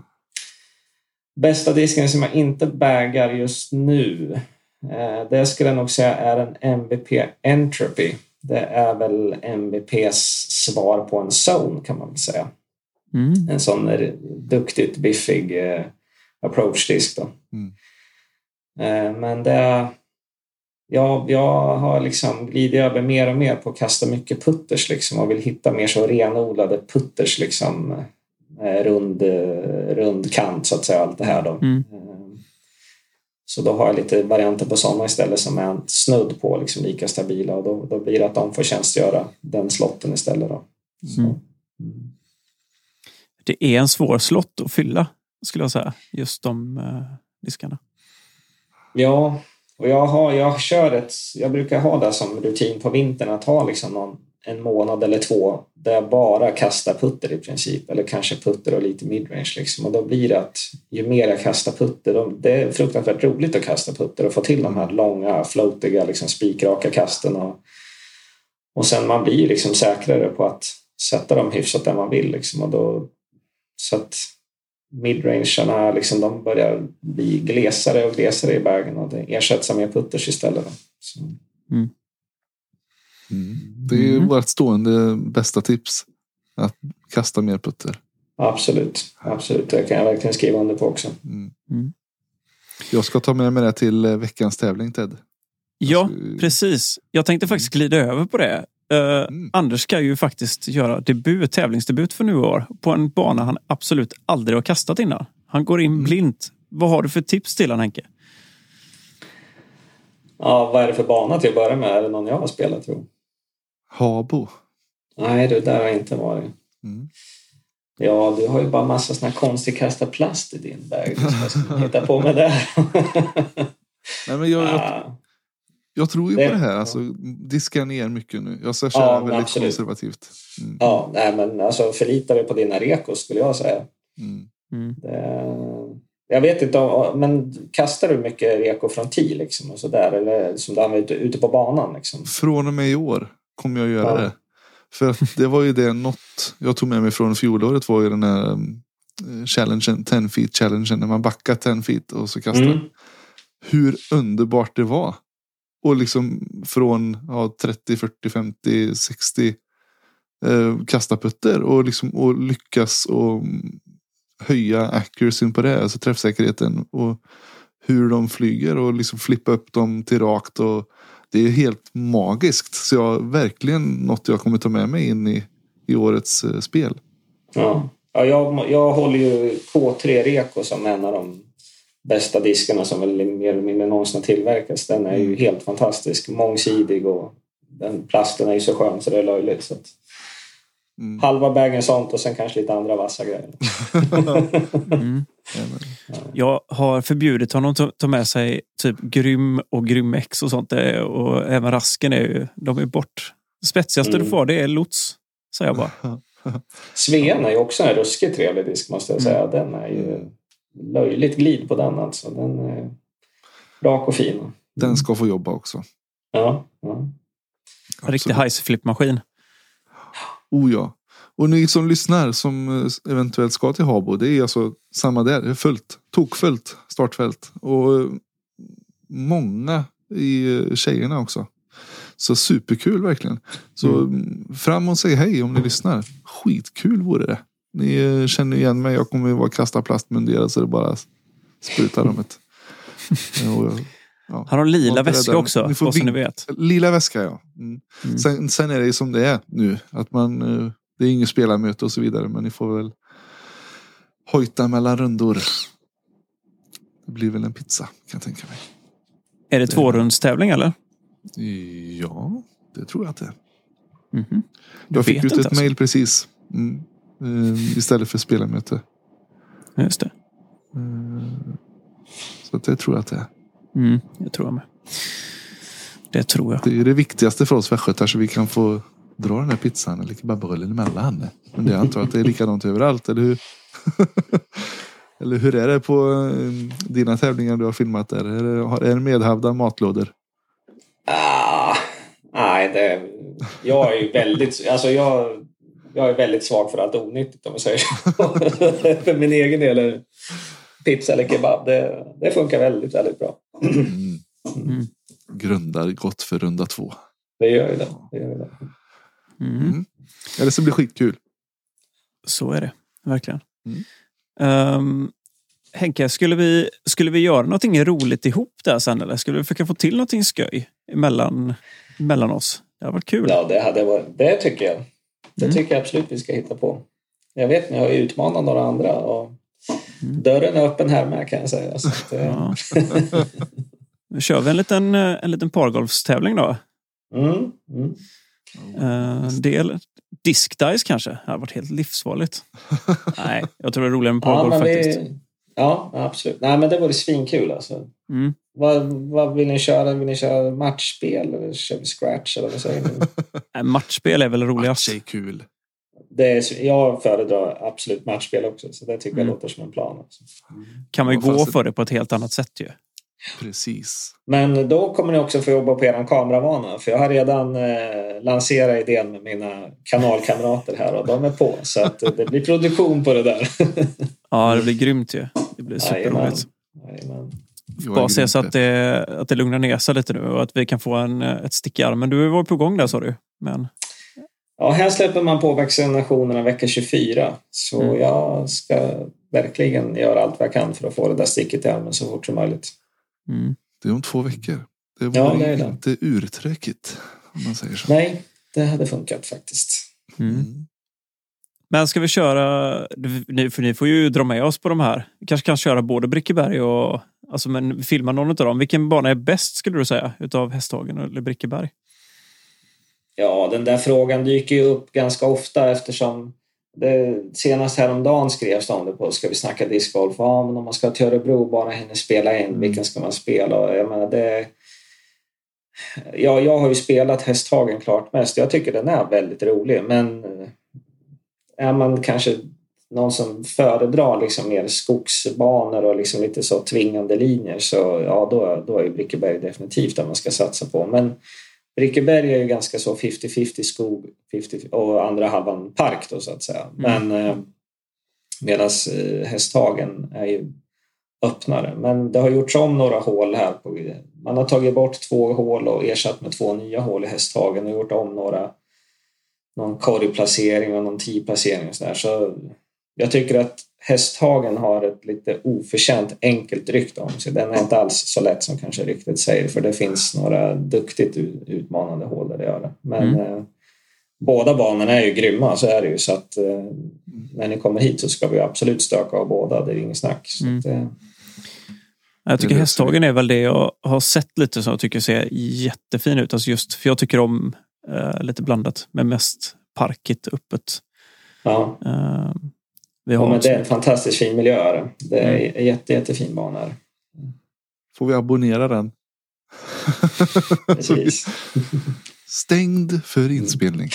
bästa disken som jag inte baggar just nu. Uh, det skulle jag nog säga är en M V P Entropy. Det är väl M V P:s svar på en Zone kan man väl säga. Mm. En sån duktigt biffig eh, approach-disk då. Mm. Eh, men det ja, jag har liksom glidit över mer och mer på att kasta mycket putters liksom och vill hitta mer så renodlade putters liksom eh, rund, rund kant så att säga allt det här då. Mm. Eh, så då har jag lite varianter på sådana istället som är snudd på liksom lika stabila och då, då blir det att de får tjänstgöra den slotten istället då. Så. Mm. Mm. Det är en svår slott att fylla, skulle jag säga. Just de uh, diskarna. Ja, och jag, har, jag kör ett... Jag brukar ha det som rutin på vintern att ha liksom någon, en månad eller två där jag bara kastar putter i princip. Eller kanske putter och lite midrange liksom. Och då blir det att ju mer jag kastar putter, då, det är fruktansvärt roligt att kasta putter och få till de här långa, floatiga, liksom spikraka kasten. Och, och sen man blir liksom säkrare på att sätta dem hyfsat där man vill liksom. Och då... Så att midrangerna liksom, de börjar bli glesare och glesare i bagen och det ersätts av mer putters istället. Så. Mm. Mm. Det är ju mm. vårt stående bästa tips. Att kasta mer putter. Absolut, absolut. Det kan jag verkligen skriva under på också. Mm. Mm. Jag ska ta med mig det till veckans tävling, Ted. Ja, ska... precis. Jag tänkte faktiskt glida över på det. Uh, mm. Anders ska ju faktiskt göra debut, tävlingsdebut för nu år på en bana han absolut aldrig har kastat innan. Han går in mm. blint. Vad har du för tips till han, Henke? Ja, vad är det för bana till att börja med? Är det någon jag har spelat, tror jag? Habo. Nej, det där har inte varit. Mm. Ja, du har ju bara massa såna här konstigt kasta plast i din bag. Du ska hitta på med det. Nej, men jag... jag... Jag tror ju det, på det här, alltså diska ner mycket nu. Jag ska köra ja, väldigt absolut. konservativt. Mm. Ja, nej men alltså förlita dig på dina rekos skulle jag säga. Mm. Mm. Det, jag vet inte om, men kastar du mycket reko från tee liksom och sådär, eller som du använder ute på banan liksom? Från och med i år kommer jag göra ja. det. För att det var ju det något jag tog med mig från fjolåret var ju den här challengen, ten feet challengen, när man backar ten feet och så kastar. Mm. hur underbart det var. Och liksom från ja, trettio, fyrtio, femtio, sextio eh, kastaputter och, liksom, och lyckas och höja accuracyn på det, alltså träffsäkerheten och hur de flyger och liksom flippa upp dem till rakt, och det är helt magiskt. Så jag verkligen något jag kommer ta med mig in i, i årets eh, spel. Ja, ja jag, jag håller ju K tre Reko som en av de bästa diskarna som väl mer eller mindre någonsin tillverkas. Den är ju helt fantastisk, mångsidig, och den plasten är ju så skön så det är löjligt. Så att mm. halva bagen sånt och sen kanske lite andra vassa grejer. mm. Jag har förbjudit honom att ta med sig typ Grym och Grym X och sånt, och även Rasken är ju, de är bort. Det spetsigaste mm. du får, det är Lots, säger jag bara. Sveen är ju också en ruskigt trevlig disk, måste jag säga. Den är ju löjligt glid på den, alltså. Den är rak och fin. Den ska få jobba också. Ja, ja. En riktig Heise-flippmaskin. Oh ja. Och ni som lyssnar som eventuellt ska till Habo, det är alltså samma där. Det är fullt. Tokfullt startfält. Och många i tjejerna också. Så superkul verkligen. Så mm. fram och säg hej om ni lyssnar. Skitkul vore det. Ni känner igen mig. Jag kommer ju vara kasta plastmunderad så det bara sprutar om ett. Och, ja. Har de lila väska också? Ni får vin- ni vet. Lila väska, ja. Mm. Mm. Sen, sen är det ju som det är nu. Att man, det är ingen spelarmöte och så vidare. Men ni får väl hojta mellan rundor. Det blir väl en pizza, kan jag tänka mig. Är det, det tvårundstävling eller? Ja, det tror jag att det är. Mm-hmm. Jag fick ut ett alltså. mejl precis. Mm. Uh, istället för spelarmöte. Just det. Uh, så det tror jag att det är. Mm, jag tror jag med. Det tror jag. Det är det viktigaste för oss västgötar, så vi kan få dra den här pizzan eller kebabrullen emellan. Men det antar jag att det är likadant överallt, eller hur? Eller hur är det på uh, dina tävlingar du har filmat där? Är det, är det medhavda matlådor? Ah, nej, det, jag är ju väldigt... Alltså jag... Jag är väldigt svag för allt onyttigt, om jag säger så. För min egen del är pizza eller kebab. Det, det funkar väldigt, väldigt bra. Mm. Mm. Grundar gott för runda två. Det gör ju det. det, gör ju det. Mm. Mm. Eller så blir det skitkul. Så är det, verkligen. Mm. Um, Henke, skulle vi, skulle vi göra någonting roligt ihop där sen? Eller skulle vi försöka få till någonting skoj mellan, mellan oss? Det hade varit kul. Ja, det, hade varit, det tycker jag. Det Mm. tycker jag absolut vi ska hitta på. Jag vet, ni har ju utmanat några andra. Och mm. dörren är öppen här med, kan jag säga. Så att, ja. Nu kör vi en liten, en liten pargolfstävling då. Mm. Mm. Uh, del diskdice kanske. Det har varit helt livsfarligt. Nej, jag tror det är roligare med pargolf ja, faktiskt. Vi, ja, absolut. Nej, men det var svinkul alltså. Mm. Vad, vad vill ni köra? Vill ni köra matchspel eller kör vi scratch eller vad säger ni? Nej, matchspel är väl roligast. Match är kul. Det är, jag föredrar absolut matchspel också, så det tycker Mm. jag låter som en plan också. Kan man ju Ja, gå det... för det på ett helt annat sätt ju. Precis. Men då kommer ni också få jobba på er kameravana, för jag har redan eh, lanserat idén med mina kanalkamrater här och de är på, så att det blir produktion på det där. Ja, det blir grymt ju. Det blir superroligt. Bara se så att det, att det lugnar ner sig lite nu och att vi kan få en, ett stick i armen. Du var på gång där, sa du. Men... Ja, här släpper man på vaccinationerna vecka tjugofyra. Så mm. jag ska verkligen göra allt vad jag kan för att få det där sticket i armen så fort som möjligt. Mm. Det är om två veckor. Det var ja, det är det. Inte urträckigt, om man säger så. Nej, det hade funkat faktiskt. Mm. Mm. Men ska vi köra, för ni får ju dra med oss på de här. Vi kanske kan köra både Brickeberg och, alltså men filma någon av dem. Vilken bana är bäst skulle du säga utav Hästhagen eller Brickeberg? Ja, den där frågan dyker ju upp ganska ofta eftersom det senast häromdagen skrevs om det på ska vi snacka discgolf. Ja, men om man ska till Örebro bara hinner spela in, vilken ska man spela? Och jag menar, det... Ja, jag har ju spelat Hästhagen klart mest. Jag tycker den är väldigt rolig, men är man kanske någon som föredrar liksom mer skogsbanor och liksom lite så tvingande linjer, så ja, då, då är ju Brickeberg definitivt där man ska satsa på. Men Brickeberg är ju ganska så femtio femtio skog femtio, och andra halvan park då, så att säga. Men mm. eh, medan eh, Hästhagen är ju öppnare. Men det har gjorts om några hål här. På, man har tagit bort två hål och ersatt med två nya hål i hästhagen och gjort om några, någon korgplacering och någon tee-placering och sådär. Så jag tycker att hästhagen har ett lite oförtjänt enkelt rykte om sig. Den är inte alls så lätt som kanske ryktet säger, för det finns några duktigt utmanande hål där det gör det. Men mm. eh, båda banorna är ju grymma, så är det ju. Så att eh, när ni kommer hit så ska vi absolut stöka av båda, det är ingen snack. Så mm. att, eh, jag tycker hästhagen är väl det jag har sett lite som jag tycker ser jättefin ut. Alltså just för jag tycker om eh, lite blandat med mest parkigt öppet. Ja. Eh, vi har ja, men det är en fantastiskt fin miljö. Det är mm. en jätte, jättefin bana här. Får vi abonnera den? Precis. Stängd för inspelning.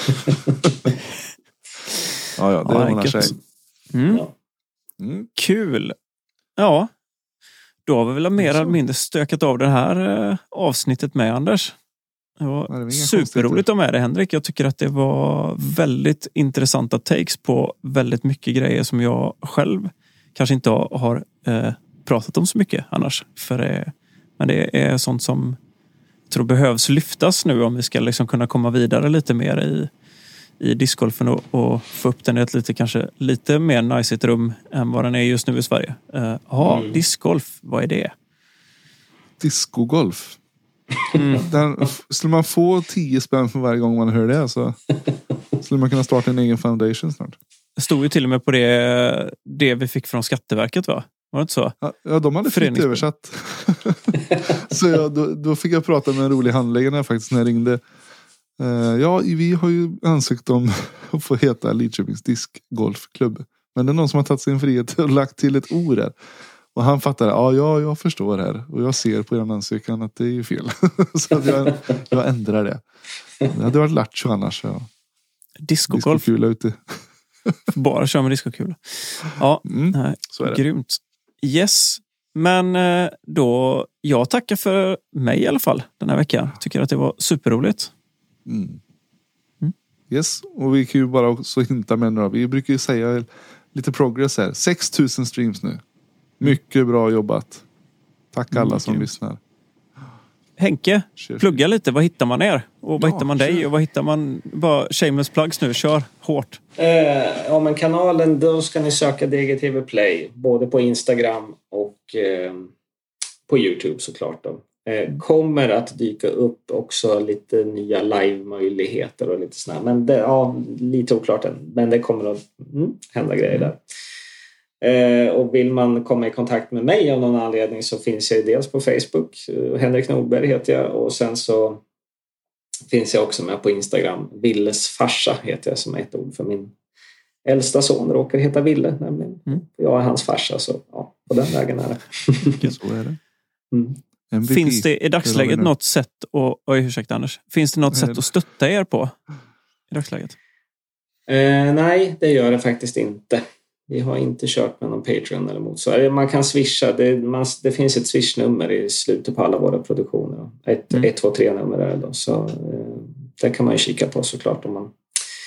ja, ja, det ja, ordnar sig. Mm. Mm. Kul. Ja. Då har vi väl mer eller mindre stökat av det här eh, avsnittet med Anders. Det var, ja, det var superroligt att med det, Henrik. Jag tycker att det var väldigt intressanta takes på väldigt mycket grejer som jag själv kanske inte har, har eh, pratat om så mycket annars. För, eh, men det är sånt som jag tror behövs lyftas nu om vi ska liksom kunna komma vidare lite mer i, i discgolfen och, och få upp den i ett lite, kanske lite mer najsigt rum än vad den är just nu i Sverige. Ja, uh, mm. discgolf, vad är det? Discogolf. Mm. Den, skulle man få tio spänn för varje gång man hör det, så skulle man kunna starta en egen foundation snart. Det stod ju till och med på det, det vi fick från Skatteverket, va? Var det inte så? Ja, ja, de hade fritt översatt. Så jag, då, då fick jag prata med en rolig handläggare faktiskt när jag ringde. Uh, ja, vi har ju ansökt om att få heta Lidköpings discgolfklubb. Men det är någon som har tagit sin frihet och lagt till ett ord där. Och han fattade, ja, ja jag förstår här. Och jag ser på den ansökan att det är ju fel. Så att jag, jag ändrar det. Det hade varit lattjo annars. Ja. Discogolf. Discokula ute. Bara köra med discokula. Ja, mm, nej, så är det. Grymt. Yes, men då, jag tackar för mig i alla fall den här veckan. Tycker att det var superroligt. Mm. Mm. Yes, och vi kan ju bara också hinta med några. Vi brukar ju säga lite progress här. sex tusen streams nu. Mycket bra jobbat. Tack alla mm, som kul. lyssnar. Henke, kör. Plugga lite. Vad hittar man er? Och vad ja, hittar man dig? kör. Och vad hittar man? Bara shameless plugs nu. Kör hårt. Eh, ja, men kanalen, då ska ni söka D G T V Play. Både på Instagram och eh, på YouTube såklart då. Eh, kommer att dyka upp också lite nya live-möjligheter och lite sådär. Men det, ja, lite oklart än. Men det kommer att mm, hända grejer där. Eh, och vill man komma i kontakt med mig av någon anledning så finns jag dels på Facebook. Eh, Henrik Nordberg heter jag. Och sen så finns jag också med på Instagram. Villes farsa heter jag som ett ord för min äldsta son råkar heta Ville nämligen. Mm. Jag är hans farsa, så ja, på den vägen är det. Så är det. Mm. M V P. Finns det i dagsläget något sätt att, oj, ursäkta Anders, finns det något sätt att stötta er på i dagsläget? Eh, nej, det gör det faktiskt inte. Vi har inte kört med någon Patreon eller motsvarande. Man kan swisha, det, man, det finns ett swishnummer i slutet på alla våra produktioner. Ett mm. ett två tre nummer är det då, så eh, det kan man ju kika på såklart om man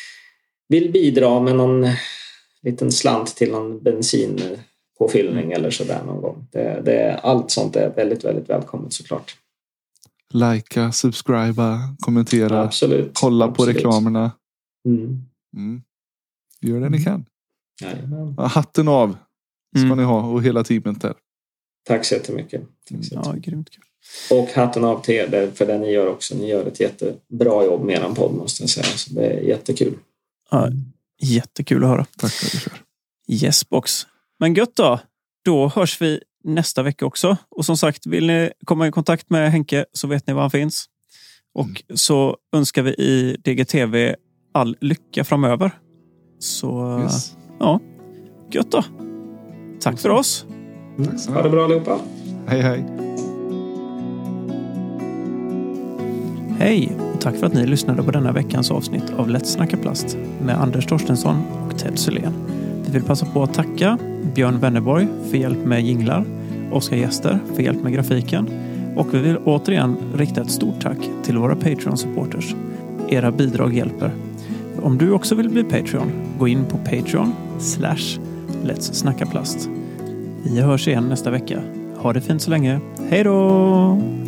vill bidra med någon liten slant till någon bensinpåfyllning mm. eller sådär någon gång. Det, det, allt sånt är väldigt, väldigt välkommet såklart. Likea, subscriba, kommentera, absolut, kolla absolut. på reklamerna. Mm. Mm. Gör det ni kan. Jajamän. Hatten av ska mm. ni ha och hela teamet där. Tack så jättemycket. Tack så ja, grymt kul. Och hatten av till er för det ni gör också. Ni gör ett jättebra jobb med er podd måste jag säga. Så det är jättekul. Ja, jättekul att höra. Tack för det. Yes, box. Men gött då. Då hörs vi nästa vecka också. Och som sagt, vill ni komma i kontakt med Henke så vet ni var han finns. Och mm. så önskar vi i D G T V all lycka framöver. Så yes. ja, gött då. Tack för oss. Tack så ha det bra allihopa. Hej hej. Hej och tack för att ni lyssnade på denna veckans avsnitt av Lätt snacka plast med Anders Torstensson och Ted Sylén. Vi vill passa på att tacka Björn Wennerborg för hjälp med jinglar, Oskar Gäster för hjälp med grafiken och vi vill återigen rikta ett stort tack till våra Patreon-supporters. Era bidrag hjälper. Om du också vill bli Patreon, gå in på Patreon slash Let's snacka plast. Vi hörs igen nästa vecka. Ha det fint så länge. Hej då!